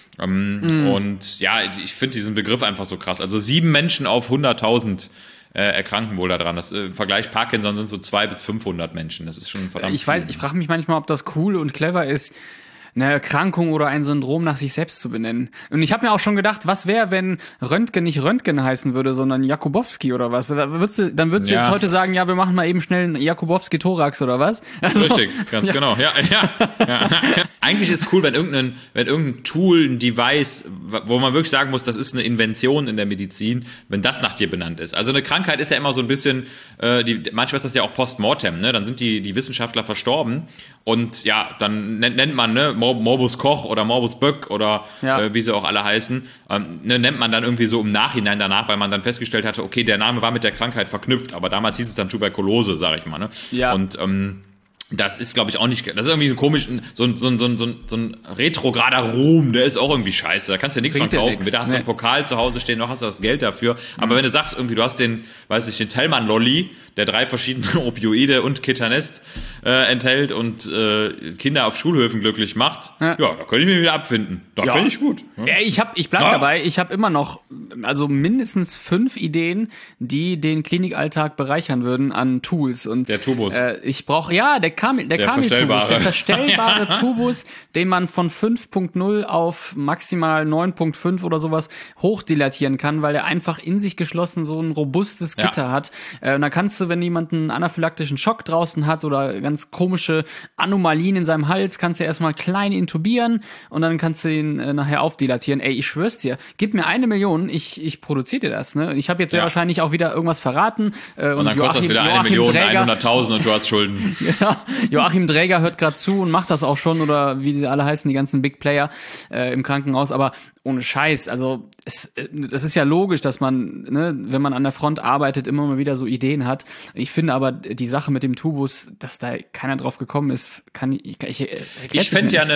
Ähm, Und ja, ich finde diesen Begriff einfach so krass. Also sieben Menschen auf hunderttausend äh, erkranken wohl daran. Das, äh, im Vergleich Parkinson sind so zwei bis fünfhundert Menschen. Das ist schon verdammt Ich weiß, viel. ich frage mich manchmal, ob das cool und clever ist, eine Erkrankung oder ein Syndrom nach sich selbst zu benennen. Und ich habe mir auch schon gedacht, was wäre, wenn Röntgen nicht Röntgen heißen würde, sondern Jakubowski oder was? Da würdest du, dann würdest du Ja. jetzt heute sagen, ja, wir machen mal eben schnell einen Jakubowski-Thorax oder was? Also, Richtig, ganz genau. Ja, ja, ja. Eigentlich ist es cool, wenn irgendein, wenn irgendein Tool, ein Device, wo man wirklich sagen muss, das ist eine Invention in der Medizin, wenn das nach dir benannt ist. Also eine Krankheit ist ja immer so ein bisschen, äh, die, manchmal ist das ja auch Postmortem, ne? Dann sind die, die Wissenschaftler verstorben und ja, dann nennt, nennt man, ne, Mor- Morbus Koch oder Morbus Böck oder Ja. äh, wie sie auch alle heißen, ähm, ne, nennt man dann irgendwie so im Nachhinein danach, weil man dann festgestellt hatte, okay, der Name war mit der Krankheit verknüpft, aber damals hieß es dann Tuberkulose, sag ich mal, ne? Ja. Und ähm, das ist, glaube ich, auch nicht, das ist irgendwie so komisch, so ein, so ein, so ein, so ein, so ein retrograder Ruhm, der ist auch irgendwie scheiße, da kannst du ja nichts von Bringt dir kaufen. nix. Weder hast du Nee. einen Pokal zu Hause stehen, noch hast du das Geld dafür. Aber wenn du sagst irgendwie, du hast den, weiß ich, den Tellmann-Lolli, der drei verschiedene Opioide und Ketanest äh, enthält und äh, Kinder auf Schulhöfen glücklich macht, ja, Ja. da könnte ich mich wieder abfinden. Da Ja. finde ich gut. Ja. Ja, ich hab, ich bleib Ja. dabei. Ich habe immer noch, also mindestens fünf Ideen, die den Klinikalltag bereichern würden an Tools. Und Der Tubus. Äh, ich brauche, ja, der Kamil, der, Der Kamil-Tubus, verstellbare. der verstellbare Tubus, den man von fünf Punkt null auf maximal neun Punkt fünf oder sowas hochdilatieren kann, weil er einfach in sich geschlossen so ein robustes Ja. Gitter hat. Äh, und dann kannst du, wenn jemand einen anaphylaktischen Schock draußen hat oder ganz komische Anomalien in seinem Hals, kannst du erstmal klein intubieren und dann kannst du ihn äh, nachher aufdilatieren. Ey, ich schwör's dir, gib mir eine Million, ich, ich produziere dir das. Ne? Ich habe jetzt sehr Ja. wahrscheinlich auch wieder irgendwas verraten. Äh, Und dann kostet das wieder eine Million Dräger, hunderttausend und du hast Schulden. ja, Joachim Dräger hört gerade zu und macht das auch schon, oder wie sie alle heißen, die ganzen Big Player äh, im Krankenhaus, aber ohne Scheiß, also es, äh, das ist ja logisch, dass man, ne, wenn man an der Front arbeitet, immer mal wieder so Ideen hat. Ich finde aber die Sache mit dem Tubus, dass da keiner drauf gekommen ist, kann ich, ich, ich, Ich fände ja eine,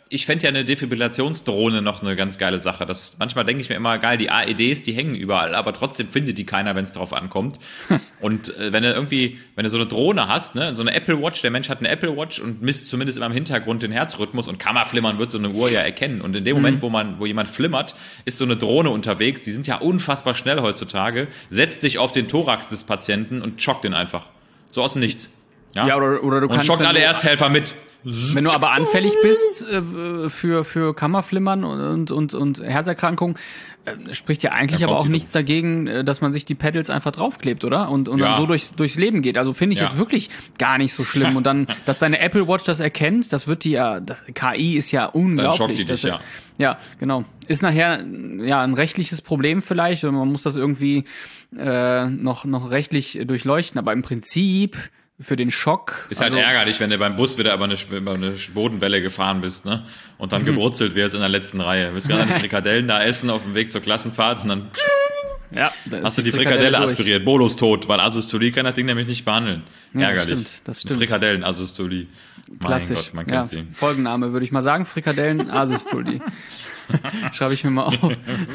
ich fände ja eine Defibrillationsdrohne noch eine ganz geile Sache. Das, manchmal denke ich mir immer, geil, die A E Ds, die hängen überall, aber trotzdem findet die keiner, wenn es drauf ankommt. Und äh, wenn du irgendwie, wenn du so eine Drohne hast, ne, so eine Apple Watch, der Mensch hat eine Apple Watch und misst zumindest immer im Hintergrund den Herzrhythmus und Kammerflimmern wird so eine Uhr ja erkennen. Und in dem Moment, wo man, wo jemand flimmert, ist so eine Drohne unterwegs, die sind ja unfassbar schnell heutzutage, setzt sich auf den Thorax des Patienten und schockt den einfach. So aus dem Nichts. Ja, Ja, oder, oder du und kannst. schockt wenn alle du- Ersthelfer mit. Wenn du aber anfällig bist äh, für, für Kammerflimmern und, und, und Herzerkrankungen, äh, spricht ja eigentlich Da aber kommt auch sie nichts dagegen, äh, dass man sich die Pedals einfach draufklebt, oder? Und, und Ja. dann so durchs, durchs Leben geht. Also finde ich Ja. jetzt wirklich gar nicht so schlimm. Und dann, dass deine Apple Watch das erkennt, das wird die ja, das, K I ist ja unglaublich. schockt die Das- dich, ja. Ja, genau. Ist nachher ja ein rechtliches Problem vielleicht und man muss das irgendwie äh, noch, noch rechtlich durchleuchten. Aber im Prinzip für den Schock. Ist halt also- ärgerlich, wenn du beim Bus wieder über eine, über eine Bodenwelle gefahren bist, ne? Und dann gebrutzelt wirst in der letzten Reihe. Willst gerade die Frikadellen da essen auf dem Weg zur Klassenfahrt und dann Ja, da ist hast du die Frikadelle Frikadelle durch. aspiriert. Bolus tot, weil Asystolie kann das Ding nämlich nicht behandeln. Ja, das Ärgerlich. stimmt, das stimmt. Frikadellen-Asystolie. Mein Klassisch. Gott, man ja, kennt sie. Folgenname würde ich mal sagen, Frikadellen Asystolie. Schreibe ich mir mal auf.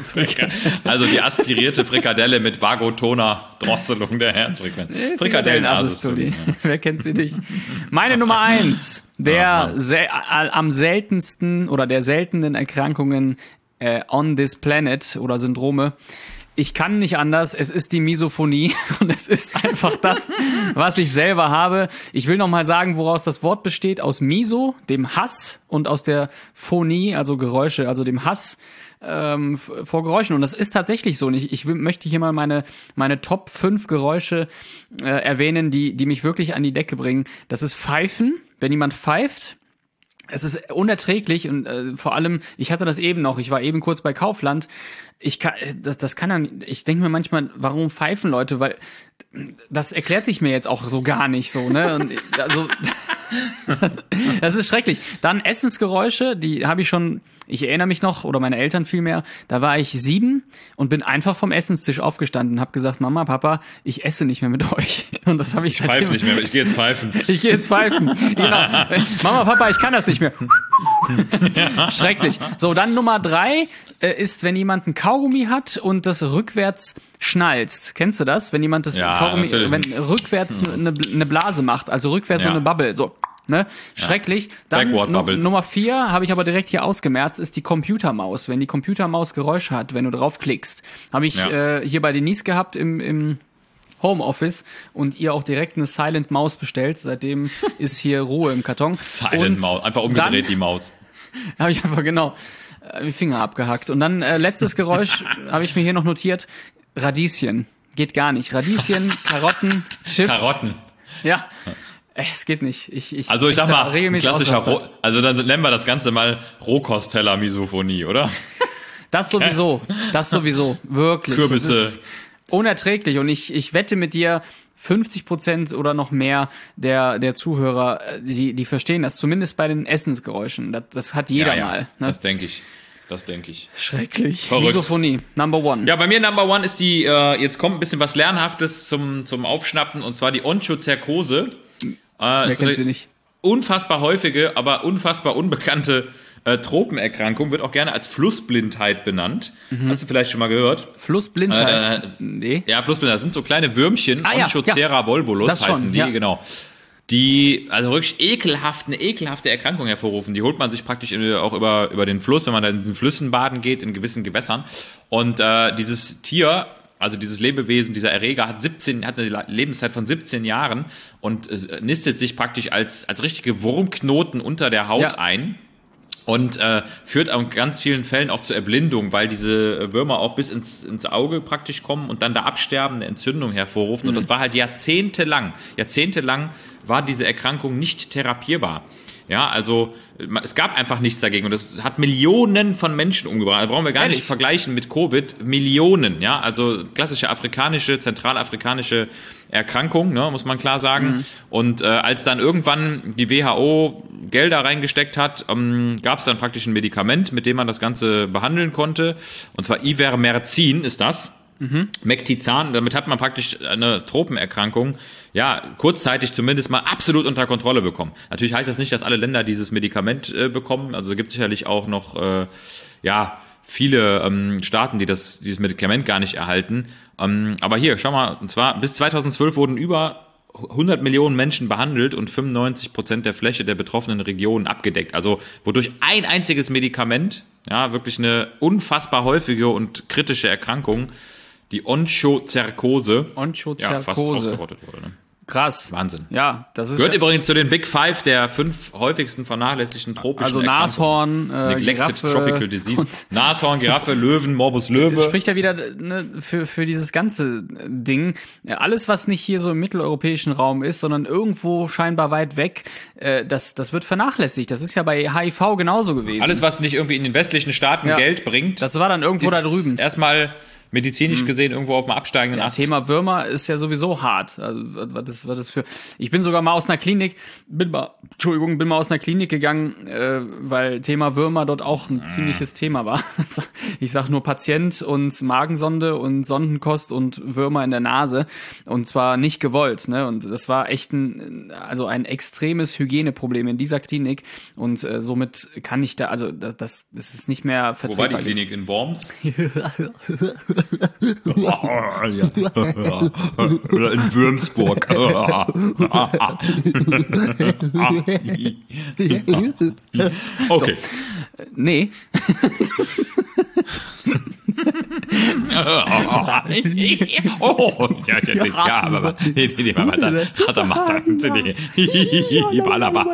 Also die aspirierte Frikadelle mit vagotoner Drosselung der Herzfrequenz. Frikadellen-Asystolie. Wer kennt sie nicht? Meine Nummer eins, der Aha. sel am seltensten oder der seltenen Erkrankungen äh, on this planet oder Syndrome. Ich kann nicht anders, es ist die Misophonie und es ist einfach das, was ich selber habe. Ich will noch mal sagen, woraus das Wort besteht. Aus Miso, dem Hass, und aus der Phonie, also Geräusche, also dem Hass ähm, f- vor Geräuschen. Und das ist tatsächlich so. Und ich, ich will, möchte hier mal meine, meine Top fünf Geräusche äh, erwähnen, die, die mich wirklich an die Decke bringen. Das ist Pfeifen, wenn jemand pfeift. Es ist unerträglich und äh, vor allem, ich hatte das eben noch, ich war eben kurz bei Kaufland. Ich kann, das, das kann dann, ich denke mir manchmal, warum pfeifen Leute? Weil das erklärt sich mir jetzt auch so gar nicht so, ne? Und, also, das, das ist schrecklich. Dann Essensgeräusche, die habe ich schon, ich erinnere mich noch, oder meine Eltern vielmehr, da war ich sieben und bin einfach vom Essenstisch aufgestanden und habe gesagt, Mama, Papa, ich esse nicht mehr mit euch. Und das habe ich Ich pfeife nicht mehr, ich gehe jetzt pfeifen. Ich gehe jetzt pfeifen. Genau. Mama, Papa, ich kann das nicht mehr. Schrecklich. So, dann Nummer drei äh, ist, wenn jemand ein Kaugummi hat und das rückwärts schnalzt. Kennst du das? Wenn jemand das Ja, Kaugummi, natürlich. wenn rückwärts eine eine Blase macht, also rückwärts Ja. so eine Bubble, so. Ne? Schrecklich. Dann Backward Nu- Bubbles. Nummer vier habe ich aber direkt hier ausgemerzt, ist die Computermaus. Wenn die Computermaus Geräusche hat, wenn du draufklickst. Habe ich Ja. äh, hier bei Denise gehabt im, im Homeoffice und ihr auch direkt eine Silent Maus bestellt. Seitdem ist hier Ruhe im Karton. Silent Und Maus, einfach umgedreht dann die Maus. habe ich einfach genau äh, die Finger abgehackt. Und dann äh, letztes Geräusch habe ich mir hier noch notiert. Radieschen. Geht gar nicht. Radieschen, Karotten, Chips. Karotten. Ja. Äh, Es geht nicht. Ich, ich Also ich sag krieg da mal, regelmäßig klassischer, Ausraster. Roh, also dann nennen wir das Ganze mal Rohkostteller-Misophonie, oder? Das sowieso. Das sowieso. Wirklich. Kürbisse. Das ist unerträglich. Und ich, ich wette mit dir, fünfzig Prozent oder noch mehr der, der Zuhörer, äh, die, die verstehen das. Zumindest bei den Essensgeräuschen. Das, das hat jeder mal. Ne? Das denke ich. Das denke ich. Schrecklich. Verrückt. Misophonie. Number one. Ja, bei mir Number One ist die, äh, jetzt kommt ein bisschen was Lernhaftes zum, zum Aufschnappen, und zwar die Onchocerkose. Äh, Wer ist kennt eine sie nicht? unfassbar häufige, aber unfassbar unbekannte äh, Tropenerkrankung, wird auch gerne als Flussblindheit benannt. Mhm. Hast du vielleicht schon mal gehört? Flussblindheit. Äh, nee. Ja, Flussblindheit, das sind so kleine Würmchen, Ah, ja, Onchocera ja. volvulus Das schon, heißen die, ja. genau. Die also wirklich ekelhaft, eine ekelhafte Erkrankung hervorrufen. Die holt man sich praktisch in, auch über, über den Fluss, wenn man da in den Flüssen baden geht, in gewissen Gewässern. Und äh, dieses Tier, also dieses Lebewesen, dieser Erreger hat siebzehn, hat eine Lebenszeit von siebzehn Jahren und äh, nistet sich praktisch als, als richtige Wurmknoten unter der Haut Ja. ein. Und äh, führt in ganz vielen Fällen auch zur Erblindung, weil diese Würmer auch bis ins, ins Auge praktisch kommen und dann da absterben, eine Entzündung hervorrufen. Und das war halt jahrzehntelang, jahrzehntelang war diese Erkrankung nicht therapierbar. Ja, also es gab einfach nichts dagegen und es hat Millionen von Menschen umgebracht. Da brauchen wir gar Ehrlich? nicht vergleichen mit Covid. Millionen, ja, also klassische afrikanische, zentralafrikanische Erkrankung, ne, muss man klar sagen. Mhm. Und äh, als dann irgendwann die W H O Gelder reingesteckt hat, ähm, gab es dann praktisch ein Medikament, mit dem man das Ganze behandeln konnte. Und zwar Ivermectin ist das. Mhm. Mectizan, damit hat man praktisch eine Tropenerkrankung, ja, kurzzeitig zumindest mal absolut unter Kontrolle bekommen. Natürlich heißt das nicht, dass alle Länder dieses Medikament äh, bekommen. Also es gibt sicherlich auch noch, äh, ja, viele ähm, Staaten, die das, dieses Medikament gar nicht erhalten. Ähm, aber hier, schau mal, und zwar bis zweitausendzwölf wurden über hundert Millionen Menschen behandelt und fünfundneunzig Prozent der Fläche der betroffenen Regionen abgedeckt. Also wodurch ein einziges Medikament, ja, wirklich eine unfassbar häufige und kritische Erkrankung, die Onchocerkose, ja, fast Onchocerkose. ausgerottet wurde. Ne? Krass. Wahnsinn. Ja, das ist Gehört ja, übrigens zu den Big Five der fünf häufigsten vernachlässigten tropischen also Erkrankungen. Nashorn, äh, Neglected Giraffe Tropical Disease. Nashorn, Giraffe, Löwen, Morbus Löwe. Das spricht ja wieder ne, für, für dieses ganze Ding. Alles, was nicht hier so im mitteleuropäischen Raum ist, sondern irgendwo scheinbar weit weg, äh, das, das wird vernachlässigt. Das ist ja bei H I V genauso gewesen. Alles, was nicht irgendwie in den westlichen Staaten Ja. Geld bringt, das war dann irgendwo da drüben. erstmal medizinisch gesehen irgendwo auf dem absteigenden Ja, Ast. Thema Würmer ist ja sowieso hart. Also, was das, was das für. Ich bin sogar mal aus einer Klinik, bin mal, Entschuldigung, bin mal aus einer Klinik gegangen, äh, weil Thema Würmer dort auch ein ziemliches Thema war. Ich sag nur Patient und Magensonde und Sondenkost und Würmer in der Nase. Und zwar nicht gewollt, ne? Und das war echt ein, also ein extremes Hygieneproblem in dieser Klinik. Und äh, somit kann ich da, also das, das, das ist nicht mehr Wo vertretbar. war die Klinik? In Worms? Oder in Würmsburg. Okay. Nee. Oh, ja, ja, ja, aber nee, nee, nee, warte, warte, warte, nee. Balaba.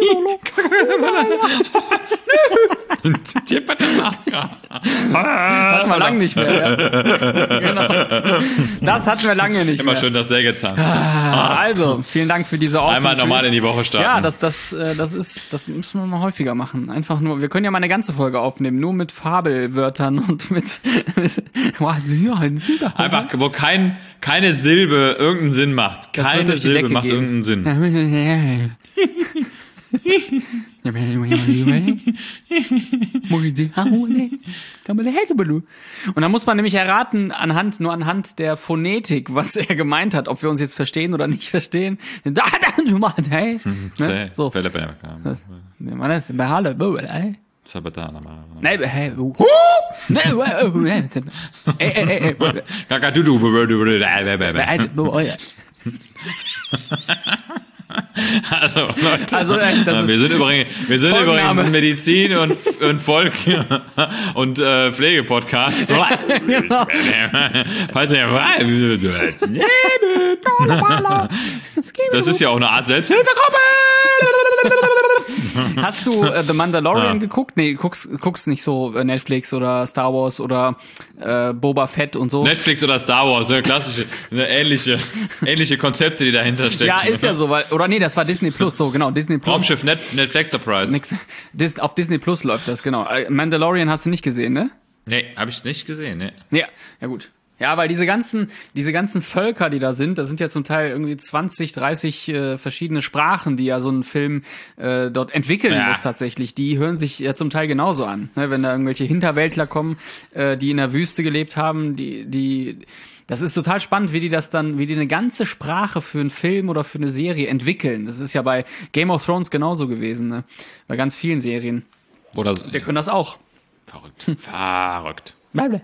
Hatten wir lange nicht mehr. Ja. Genau. Das hatten wir lange nicht Immer mehr. schön das Sägezahn. Also, vielen Dank für diese Ausführung. Einmal normal in die Woche starten. Ja, das, das, äh, das ist, das müssen wir mal häufiger machen. Einfach nur, wir können ja mal eine ganze Folge aufnehmen, nur mit Fabelwörtern und mit, mit Einfach, wo kein, keine Silbe irgendeinen Sinn macht. Das wird Keine durch die Silbe Decke macht gehen. irgendeinen Sinn. Und dann muss man nämlich erraten, anhand, nur anhand der Phonetik, was er gemeint hat, ob wir uns jetzt verstehen oder nicht verstehen. Ne? So. Bei Halle. Nein, hey, uh. Ey, ey, ey, ey. Kakadudu. Also, Leute, Also, echt, das wir ist sind übrigens, wir sind Folgenname. übrigens ein Medizin- und, und Volk- und äh, Pflegepodcast. Genau. Falls ihr das ist ja auch eine Art Selbsthilfegruppe. Hast du äh, The Mandalorian geguckt? Nee, guckst, guckst nicht so äh, Netflix oder Star Wars oder äh, Boba Fett und so. Netflix oder Star Wars, ja, klassische, eine ähnliche, ähnliche Konzepte, die dahinter stecken. Ja, ist ja so, weil, oder nee, das war Disney Plus, so genau, Disney Plus. Raumschiff Net, Netflix Surprise. Nix, Dis, auf Disney Plus läuft das, genau. Äh, Mandalorian hast du nicht gesehen, ne? Nee, habe ich nicht gesehen, ne. Ja, ja gut. Ja, weil diese ganzen, diese ganzen Völker, die da sind, das sind ja zum Teil irgendwie zwanzig, dreißig äh, verschiedene Sprachen, die ja so ein Film äh, dort entwickeln Ja. muss tatsächlich. Die hören sich ja zum Teil genauso an. Ne? Wenn da irgendwelche Hinterwäldler kommen, äh, die in der Wüste gelebt haben, die, die, das ist total spannend, wie die das dann, wie die eine ganze Sprache für einen Film oder für eine Serie entwickeln. Das ist ja bei Game of Thrones genauso gewesen, ne? Bei ganz vielen Serien. Oder so. Wir können das auch. Verrückt. Verrückt.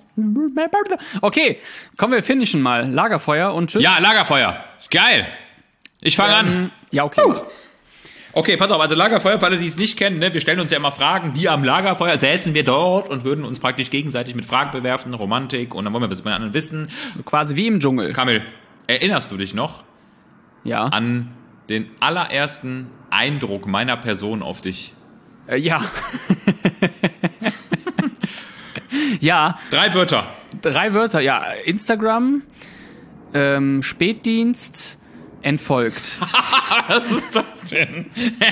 Okay, kommen wir finishen mal. Lagerfeuer und tschüss. Ja, Lagerfeuer. Geil. Ich fange an. Ähm, ja, okay. Okay, pass auf, also Lagerfeuer, für alle, die es nicht kennen, ne, wir stellen uns ja immer Fragen, wie am Lagerfeuer säßen wir dort und würden uns praktisch gegenseitig mit Fragen bewerfen, Romantik, und dann wollen wir was über den anderen wissen. Quasi wie im Dschungel. Kamil, erinnerst du dich noch Ja. an den allerersten Eindruck meiner Person auf dich? Äh, ja. Ja, Drei Wörter. drei Wörter. Ja, Instagram, ähm, Spätdienst, entfolgt. Das ist das. drin.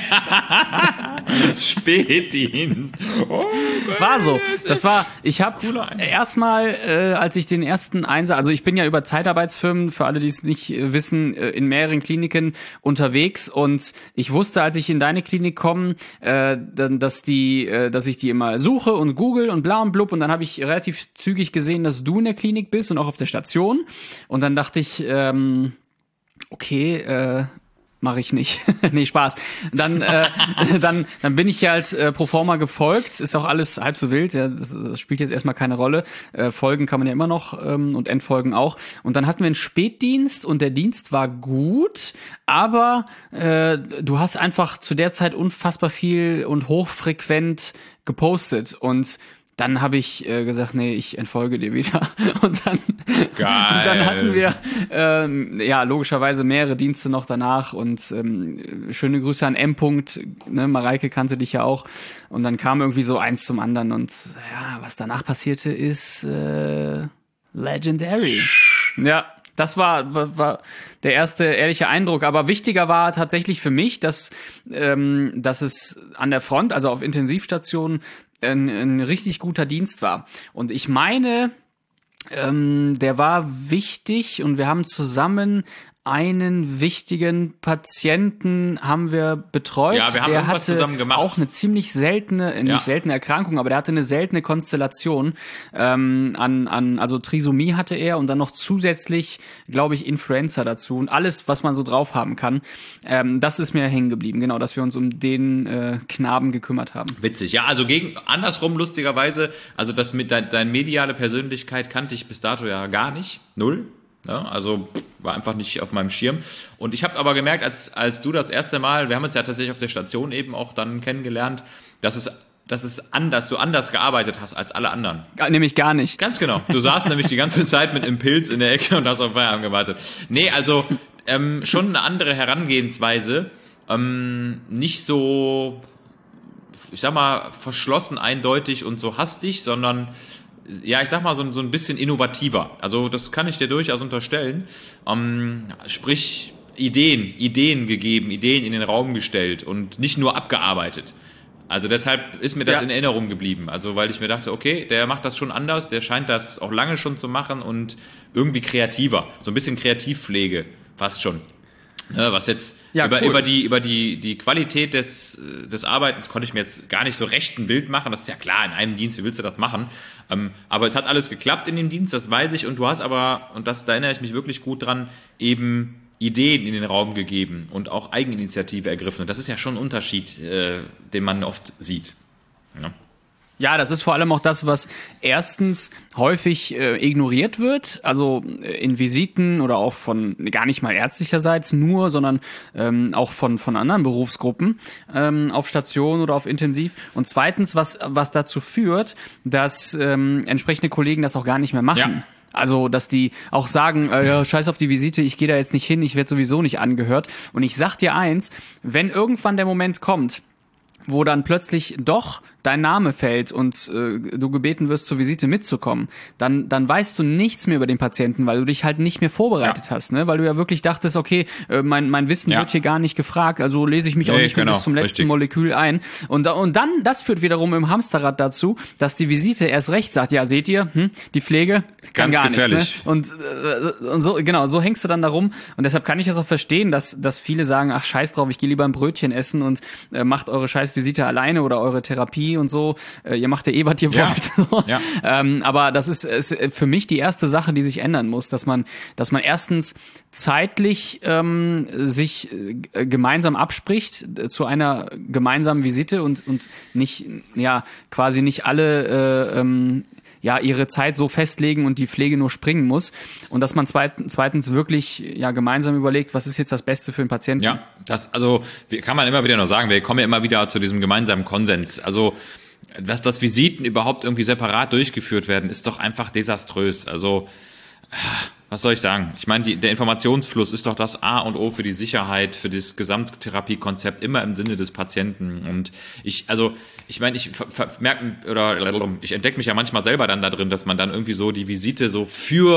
Spätdienst. Oh, War so. Das war, ich habe erstmal, äh, als ich den ersten Einsatz, also ich bin ja über Zeitarbeitsfirmen, für alle, die es nicht äh, wissen, äh, in mehreren Kliniken unterwegs und ich wusste, als ich in deine Klinik komme, äh, dann, dass die, äh, dass ich die immer suche und google und bla und blub und dann habe ich relativ zügig gesehen, dass du in der Klinik bist und auch auf der Station und dann dachte ich, ähm, okay, äh, mache ich nicht. Nee, Spaß. Dann, äh, dann, dann bin ich halt äh, pro forma gefolgt. Ist auch alles halb so wild. Ja, das, das spielt jetzt erstmal keine Rolle. Äh, Folgen kann man ja immer noch ähm, und Endfolgen auch. Und dann hatten wir einen Spätdienst und der Dienst war gut, aber äh, du hast einfach zu der Zeit unfassbar viel und hochfrequent gepostet und dann habe ich äh, gesagt, nee, ich entfolge dir wieder. Und dann, Geil. Und dann hatten wir ähm, ja logischerweise mehrere Dienste noch danach und ähm, schöne Grüße an M. Ne, Mareike kannte dich ja auch. Und dann kam irgendwie so eins zum anderen und ja, was danach passierte, ist äh, legendary. Ja. Das war, war, war der erste ehrliche Eindruck. Aber wichtiger war tatsächlich für mich, dass, ähm, dass es an der Front, also auf Intensivstationen, ein, ein richtig guter Dienst war. Und ich meine, ähm, der war wichtig und wir haben zusammen einen wichtigen Patienten haben wir betreut. Ja, wir haben der irgendwas hatte zusammen gemacht. auch eine ziemlich seltene, äh, nicht Ja. seltene Erkrankung, aber der hatte eine seltene Konstellation ähm, an, an, also Trisomie hatte er und dann noch zusätzlich, glaube ich, Influenza dazu und alles, was man so drauf haben kann. Ähm, das ist mir hängen geblieben, genau, dass wir uns um den äh, Knaben gekümmert haben. Witzig, ja, also gegen andersrum lustigerweise, also das mit dein, deine mediale Persönlichkeit kannte ich bis dato ja gar nicht, null. Ja, also war einfach nicht auf meinem Schirm. Und ich habe aber gemerkt, als, als du das erste Mal, wir haben uns ja tatsächlich auf der Station eben auch dann kennengelernt, dass es, dass es anders, du anders gearbeitet hast als alle anderen. Ja, nämlich gar nicht. Ganz genau. Du saßt nämlich die ganze Zeit mit einem Pilz in der Ecke und hast auf Feierabend gewartet. Nee, also ähm, schon eine andere Herangehensweise. Ähm, nicht so, ich sag mal, verschlossen, eindeutig und so hastig, sondern ja, ich sag mal, so, so ein bisschen innovativer. Also das kann ich dir durchaus unterstellen. Ähm, sprich, Ideen, Ideen gegeben, Ideen in den Raum gestellt und nicht nur abgearbeitet. Also deshalb ist mir das Ja. in Erinnerung geblieben. Also weil ich mir dachte, okay, der macht das schon anders, der scheint das auch lange schon zu machen und irgendwie kreativer. So ein bisschen Kreativpflege, fast schon. Ne, was jetzt Ja, über, cool. über die über die die Qualität des des Arbeitens konnte ich mir jetzt gar nicht so recht ein Bild machen. Das ist ja klar, in einem Dienst, wie willst du das machen? Ähm, aber es hat alles geklappt in dem Dienst, das weiß ich. Und du hast aber, und das, da erinnere ich mich wirklich gut dran, eben Ideen in den Raum gegeben und auch Eigeninitiative ergriffen. Und das ist ja schon ein Unterschied, äh, den man oft sieht. Ja. Ja, das ist vor allem auch das, was erstens häufig äh, ignoriert wird, also äh, in Visiten oder auch von gar nicht mal ärztlicherseits nur, sondern ähm, auch von von anderen Berufsgruppen ähm, auf Station oder auf Intensiv. Und zweitens, was was dazu führt, dass ähm, entsprechende Kollegen das auch gar nicht mehr machen. Ja. Also, dass die auch sagen, äh, ja, scheiß auf die Visite, ich gehe da jetzt nicht hin, ich werde sowieso nicht angehört. Und ich sag dir eins, wenn irgendwann der Moment kommt, wo dann plötzlich doch dein Name fällt und äh, du gebeten wirst, zur Visite mitzukommen, dann dann weißt du nichts mehr über den Patienten, weil du dich halt nicht mehr vorbereitet Ja. hast, ne? Weil du ja wirklich dachtest, okay, äh, mein mein Wissen Ja. wird hier gar nicht gefragt, also lese ich mich auch Nee, nicht mehr genau, bis zum letzten richtig. Molekül ein. Und da, und dann, das führt wiederum im Hamsterrad dazu, dass die Visite erst recht sagt, ja, seht ihr, hm, die Pflege kann Ganz gar gefährlich. nichts, ne? Und, äh, und so, genau, so hängst du dann da rum. Und deshalb kann ich das auch verstehen, dass, dass viele sagen, ach, scheiß drauf, ich gehe lieber ein Brötchen essen und äh, macht eure scheiß Visite alleine oder eure Therapie und so. Äh, ihr macht ja eh, was ihr Ja. wollt. So. Ja. Ähm, aber das ist, ist für mich die erste Sache, die sich ändern muss, dass man, dass man erstens zeitlich ähm, sich äh, gemeinsam abspricht äh, zu einer gemeinsamen Visite und, und nicht, ja, quasi nicht alle äh, ähm, ja, ihre Zeit so festlegen und die Pflege nur springen muss. Und dass man zweitens, zweitens wirklich ja gemeinsam überlegt, was ist jetzt das Beste für den Patienten. Ja, das, also, wie- kann man immer wieder noch sagen, wir kommen ja immer wieder zu diesem gemeinsamen Konsens. Also, dass, dass Visiten überhaupt irgendwie separat durchgeführt werden, ist doch einfach desaströs. Also, was soll ich sagen? Ich meine, die, der Informationsfluss ist doch das A und O für die Sicherheit, für das Gesamttherapiekonzept, immer im Sinne des Patienten. Und ich, also, ich meine, ich ver- ver- merke, oder ich entdecke mich ja manchmal selber dann da drin, dass man dann irgendwie so die Visite so für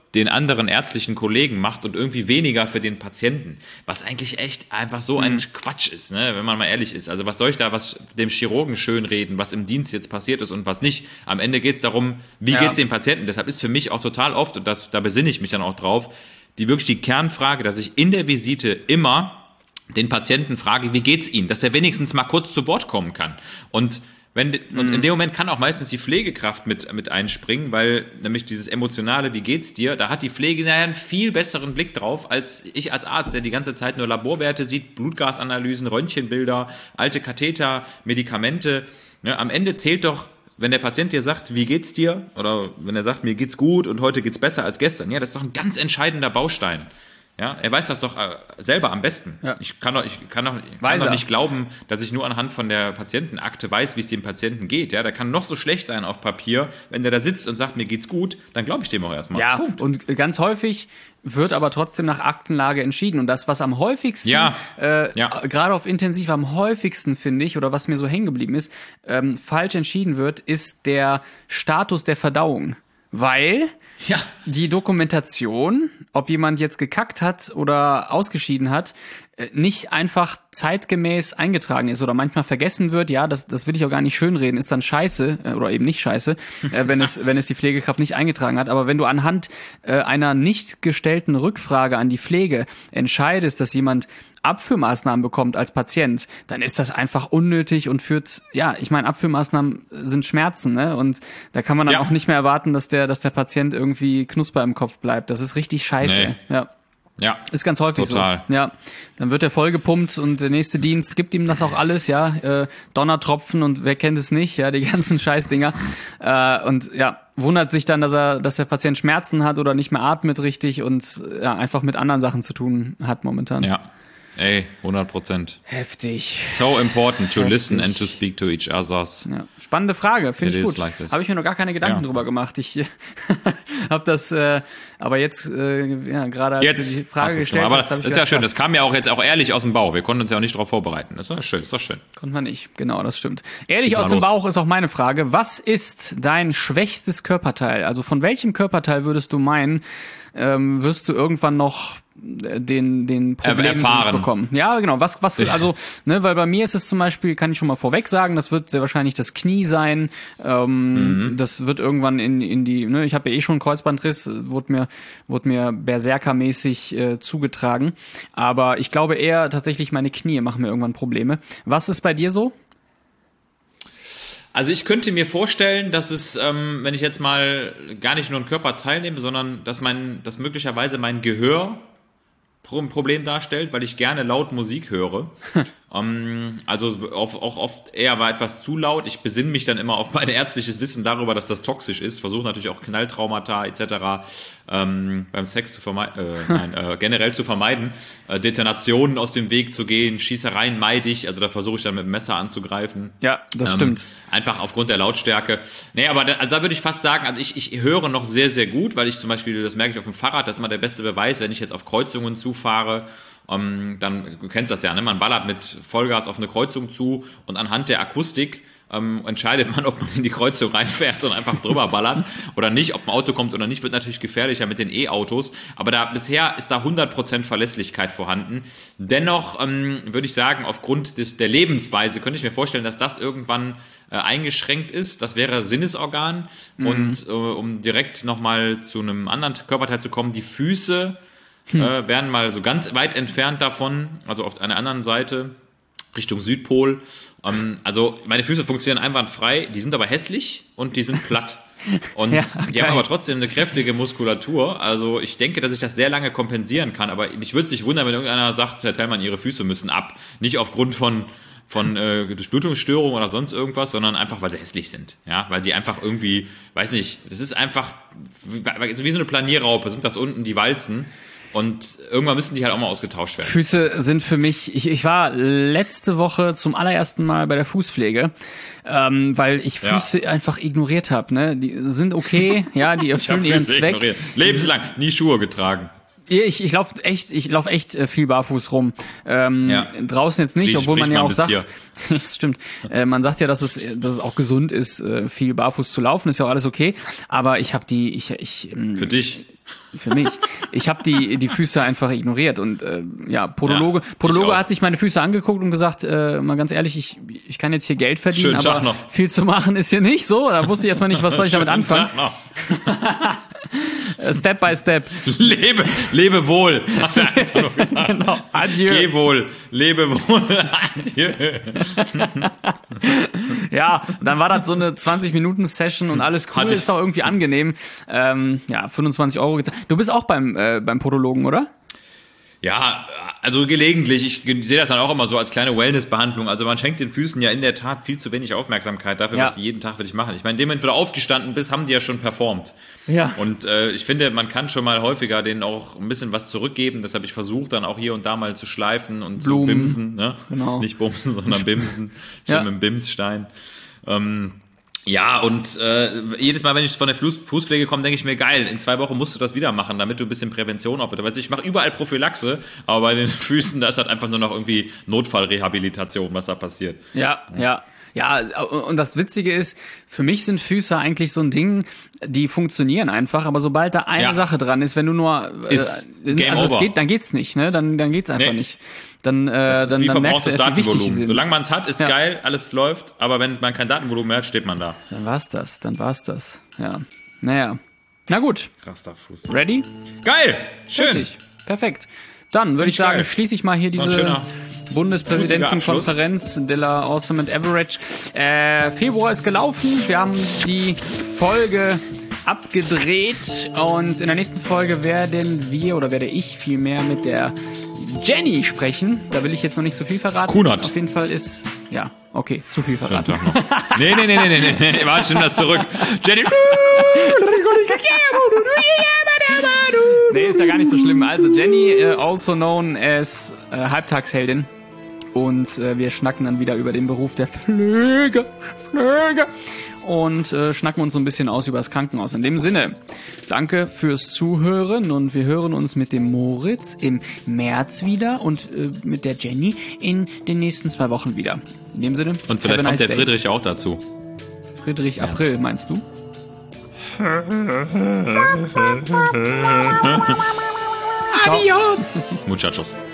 den anderen ärztlichen Kollegen macht und irgendwie weniger für den Patienten. Was eigentlich echt einfach so ein Quatsch ist, ne? Wenn man mal ehrlich ist. Also was soll ich da was dem Chirurgen schönreden, was im Dienst jetzt passiert ist und was nicht. Am Ende geht es darum, wie Ja. geht es dem Patienten. Deshalb ist für mich auch total oft, und das, da besinne ich mich dann auch drauf, die wirklich die Kernfrage, dass ich in der Visite immer den Patienten frage, wie geht's Ihnen, dass er wenigstens mal kurz zu Wort kommen kann. Und Wenn, und in dem Moment kann auch meistens die Pflegekraft mit, mit einspringen, weil nämlich dieses emotionale, wie geht's dir, da hat die Pflege nachher einen viel besseren Blick drauf, als ich als Arzt, der die ganze Zeit nur Laborwerte sieht, Blutgasanalysen, Röntgenbilder, alte Katheter, Medikamente. Ne, am Ende zählt doch, wenn der Patient dir sagt, wie geht's dir, oder wenn er sagt, mir geht's gut und heute geht's besser als gestern, ja, das ist doch ein ganz entscheidender Baustein. Ja, er weiß das doch äh, selber am besten. Ja. Ich kann doch, ich kann doch, ich Weiß kann doch er. nicht glauben, dass ich nur anhand von der Patientenakte weiß, wie es dem Patienten geht. Ja, der kann noch so schlecht sein auf Papier. Wenn der da sitzt und sagt, mir geht's gut, dann glaube ich dem auch erstmal. Ja, Punkt. und ganz häufig wird aber trotzdem nach Aktenlage entschieden. Und das, was am häufigsten, Ja. äh, Ja. gerade auf Intensiv am häufigsten, finde ich, oder was mir so hängen geblieben ist, ähm, falsch entschieden wird, ist der Status der Verdauung. Weil Ja. die Dokumentation, ob jemand jetzt gekackt hat oder ausgeschieden hat, äh, nicht einfach zeitgemäß eingetragen ist oder manchmal vergessen wird. Ja, das, das will ich auch gar nicht schönreden, ist dann scheiße äh, oder eben nicht scheiße, äh, wenn es, wenn es die Pflegekraft nicht eingetragen hat. Aber wenn du anhand äh, einer nicht gestellten Rückfrage an die Pflege entscheidest, dass jemand Abführmaßnahmen bekommt als Patient, dann ist das einfach unnötig und führt, ja, ich meine, Abführmaßnahmen sind Schmerzen, ne? Und da kann man dann Ja. auch nicht mehr erwarten, dass der, dass der Patient irgendwie Knusper im Kopf bleibt. Das ist richtig scheiße. Nee. Ja. Ja. Ist ganz häufig Total. so. Ja. Dann wird er vollgepumpt und der nächste Dienst gibt ihm das auch alles, ja. Äh, Donnertropfen und wer kennt es nicht, ja, die ganzen Scheißdinger. Äh, und ja, wundert sich dann, dass er, dass der Patient Schmerzen hat oder nicht mehr atmet richtig und ja, einfach mit anderen Sachen zu tun hat momentan. Ja. Ey, hundert Prozent. Heftig. So important to Heftig. listen and to speak to each others. Ja, spannende Frage, finde It ich is gut. like this. Habe ich mir noch gar keine Gedanken Ja. drüber gemacht. Ich habe das, äh, aber jetzt, äh, ja, gerade als Jetzt du die Frage hast du's gestellt schon. Aber hast, habe ich das ist ja gedacht, schön, krass, das kam ja auch jetzt auch ehrlich aus dem Bauch. Wir konnten uns ja auch nicht darauf vorbereiten. Das ist doch schön, das ist doch schön. konnte man nicht. Genau, das stimmt. Ehrlich Schieß aus mal dem los. Bauch ist auch meine Frage. Was ist dein schwächstes Körperteil? Also von welchem Körperteil würdest du meinen, ähm, wirst du irgendwann noch äh, den den Problem erfahren. bekommen? Ja, genau. Was was also ne, weil bei mir ist es zum Beispiel, kann ich schon mal vorweg sagen, das wird sehr wahrscheinlich das Knie sein. Ähm, Mhm. Das wird irgendwann in in die. Ne, ich habe ja eh schon einen Kreuzbandriss, wurde mir wurde mir Berserkermäßig äh, zugetragen. Aber ich glaube eher tatsächlich meine Knie machen mir irgendwann Probleme. Was ist bei dir so? Also ich könnte mir vorstellen, dass es, ähm, wenn ich jetzt mal gar nicht nur einen Körperteil nehme, sondern dass mein, dass möglicherweise mein Gehör Pro- ein Problem darstellt, weil ich gerne laut Musik höre. ähm, also auf, auch oft eher mal etwas zu laut. Ich besinne mich dann immer auf mein ärztliches Wissen darüber, dass das toxisch ist. Versuche natürlich auch Knalltraumata et cetera ähm, beim Sex zu vermeiden, äh, nein, äh, generell zu vermeiden. Äh, Detonationen aus dem Weg zu gehen, Schießereien meide ich. Also da versuche ich dann mit dem Messer anzugreifen. Ja, das Ähm, stimmt. Einfach aufgrund der Lautstärke. Nee, aber da, also da würde ich fast sagen, also ich, ich höre noch sehr, sehr gut, weil ich zum Beispiel, das merke ich auf dem Fahrrad, das ist immer der beste Beweis, wenn ich jetzt auf Kreuzungen zufahre, ähm, dann, du kennst das ja, ne? Man ballert mit Vollgas auf eine Kreuzung zu und anhand der Akustik ähm, entscheidet man, ob man in die Kreuzung reinfährt und einfach drüber ballert oder nicht, ob ein Auto kommt oder nicht, wird natürlich gefährlicher mit den E-Autos, aber da bisher ist da hundert Prozent Verlässlichkeit vorhanden. Dennoch ähm, würde ich sagen, aufgrund des, der Lebensweise könnte ich mir vorstellen, dass das irgendwann äh, eingeschränkt ist. Das wäre Sinnesorgan. Mhm. Und äh, um direkt nochmal zu einem anderen Körperteil zu kommen, die Füße Hm. äh, werden mal so ganz weit entfernt davon, also auf einer anderen Seite, Richtung Südpol. Ähm, also meine Füße funktionieren einwandfrei, die sind aber hässlich und die sind platt. Und Ja, die geil. haben aber trotzdem eine kräftige Muskulatur. Also ich denke, dass ich das sehr lange kompensieren kann. Aber mich würde es nicht wundern, wenn irgendeiner sagt, Herr Tellmann, Ihre Füße müssen ab. Nicht aufgrund von von äh, Durchblutungsstörungen oder sonst irgendwas, sondern einfach, weil sie hässlich sind. Ja, weil die einfach irgendwie, weiß nicht, das ist einfach wie, wie so eine Planierraupe, sind das unten die Walzen. Und irgendwann müssen die halt auch mal ausgetauscht werden. Füße sind für mich, ich, ich war letzte Woche zum allerersten Mal bei der Fußpflege, ähm, weil ich Ja. Füße einfach ignoriert habe. Ne? Die sind okay, ja, die erfüllen ihren Zweck. Ignoriert. Lebenslang nie Schuhe getragen. Ich, ich laufe echt, ich laufe echt äh, viel barfuß rum. Ähm, Ja. Draußen jetzt nicht, Sprich- obwohl man sprich ja mal auch bis sagt, hier. das stimmt. Äh, man sagt ja, dass es, dass es auch gesund ist, äh, viel barfuß zu laufen, ist ja auch alles okay. Aber ich habe die, ich, ich ähm, Für dich. für mich, ich habe die die Füße einfach ignoriert und äh, ja, Podologe, Ja, ich Podologe auch. hat sich meine Füße angeguckt und gesagt, äh, mal ganz ehrlich, ich ich kann jetzt hier Geld verdienen, Schönen Tag aber noch. viel zu machen ist hier nicht so. Da wusste ich erstmal nicht, was soll ich damit Schönen anfangen. Tag noch. Äh, Step by Step. Lebe, lebe wohl, hat er einfach nur gesagt. Genau. Adieu. Geh wohl, lebe wohl, adieu. Ja, dann war das so eine zwanzig-Minuten-Session und alles cool, Hatte ich- ist auch irgendwie angenehm. Ähm, ja, fünfundzwanzig Euro gezahlt. Du bist auch beim, äh, beim Podologen, oder? Ja, also gelegentlich. Ich sehe das dann auch immer so als kleine Wellness-Behandlung. Also man schenkt den Füßen ja in der Tat viel zu wenig Aufmerksamkeit dafür, Ja. was sie jeden Tag für dich machen. Ich meine, in dem Moment, wo du aufgestanden bist, haben die ja schon performt. Ja. Und äh, ich finde, man kann schon mal häufiger denen auch ein bisschen was zurückgeben. Das habe ich versucht, dann auch hier und da mal zu schleifen und Blumen. zu bimsen. Ne? Genau. Nicht bumsen, sondern bimsen. Schon Ja. mit dem Bimsstein. Ähm, ja, und äh, jedes Mal, wenn ich von der Fuß Fußpflege komme, denke ich mir, geil, in zwei Wochen musst du das wieder machen, damit du ein bisschen Prävention auch bitte. Weißt du, ich mache überall Prophylaxe, aber bei den Füßen, da ist halt einfach nur noch irgendwie Notfallrehabilitation, was da passiert. Ja, ja. Ja, und das Witzige ist, für mich sind Füße eigentlich so ein Ding, die funktionieren einfach, aber sobald da eine Ja. Sache dran ist, wenn du nur, äh, Ist Game also es over. geht, dann geht's nicht, ne? Dann, dann geht's einfach Nee. nicht. Dann, äh, Das ist dann, wie dann merkst du verbrauchtes erst, wie wichtig die Datenvolumen. sind. Solange man es hat, ist Ja. geil, alles läuft, aber wenn man kein Datenvolumen mehr hat, steht man da. Dann war's das, dann war's das. Ja. Naja. Na gut. Rasterfuß. Ready? Geil! Schön! Richtig. Perfekt. Dann würde ich ich sagen, geil. schließe ich mal hier war ein diese schöner, Bundespräsidentenkonferenz de la Awesome and Average. Äh, Februar ist gelaufen. Wir haben die Folge abgedreht und in der nächsten Folge werden wir oder werde ich vielmehr mit der Jenny sprechen. Da will ich jetzt noch nicht so viel verraten. Kunert. Auf jeden Fall ist, ja, okay, zu viel Schönen verraten. Tag noch. Nee, nee, nee, nee, nee, nee, nee, warte, nimm das zurück. Jenny. Nee, ist ja gar nicht so schlimm. Also Jenny, äh, also known as äh, Halbtagsheldin. Und äh, wir schnacken dann wieder über den Beruf der Pflege. Pflege. Und äh, schnacken uns so ein bisschen aus über das Krankenhaus. In dem Sinne, danke fürs Zuhören und wir hören uns mit dem Moritz im März wieder und äh, mit der Jenny in den nächsten zwei Wochen wieder. In dem Sinne, Und vielleicht have a kommt der nice day. Friedrich auch dazu. Friedrich April, meinst du? Muchachos.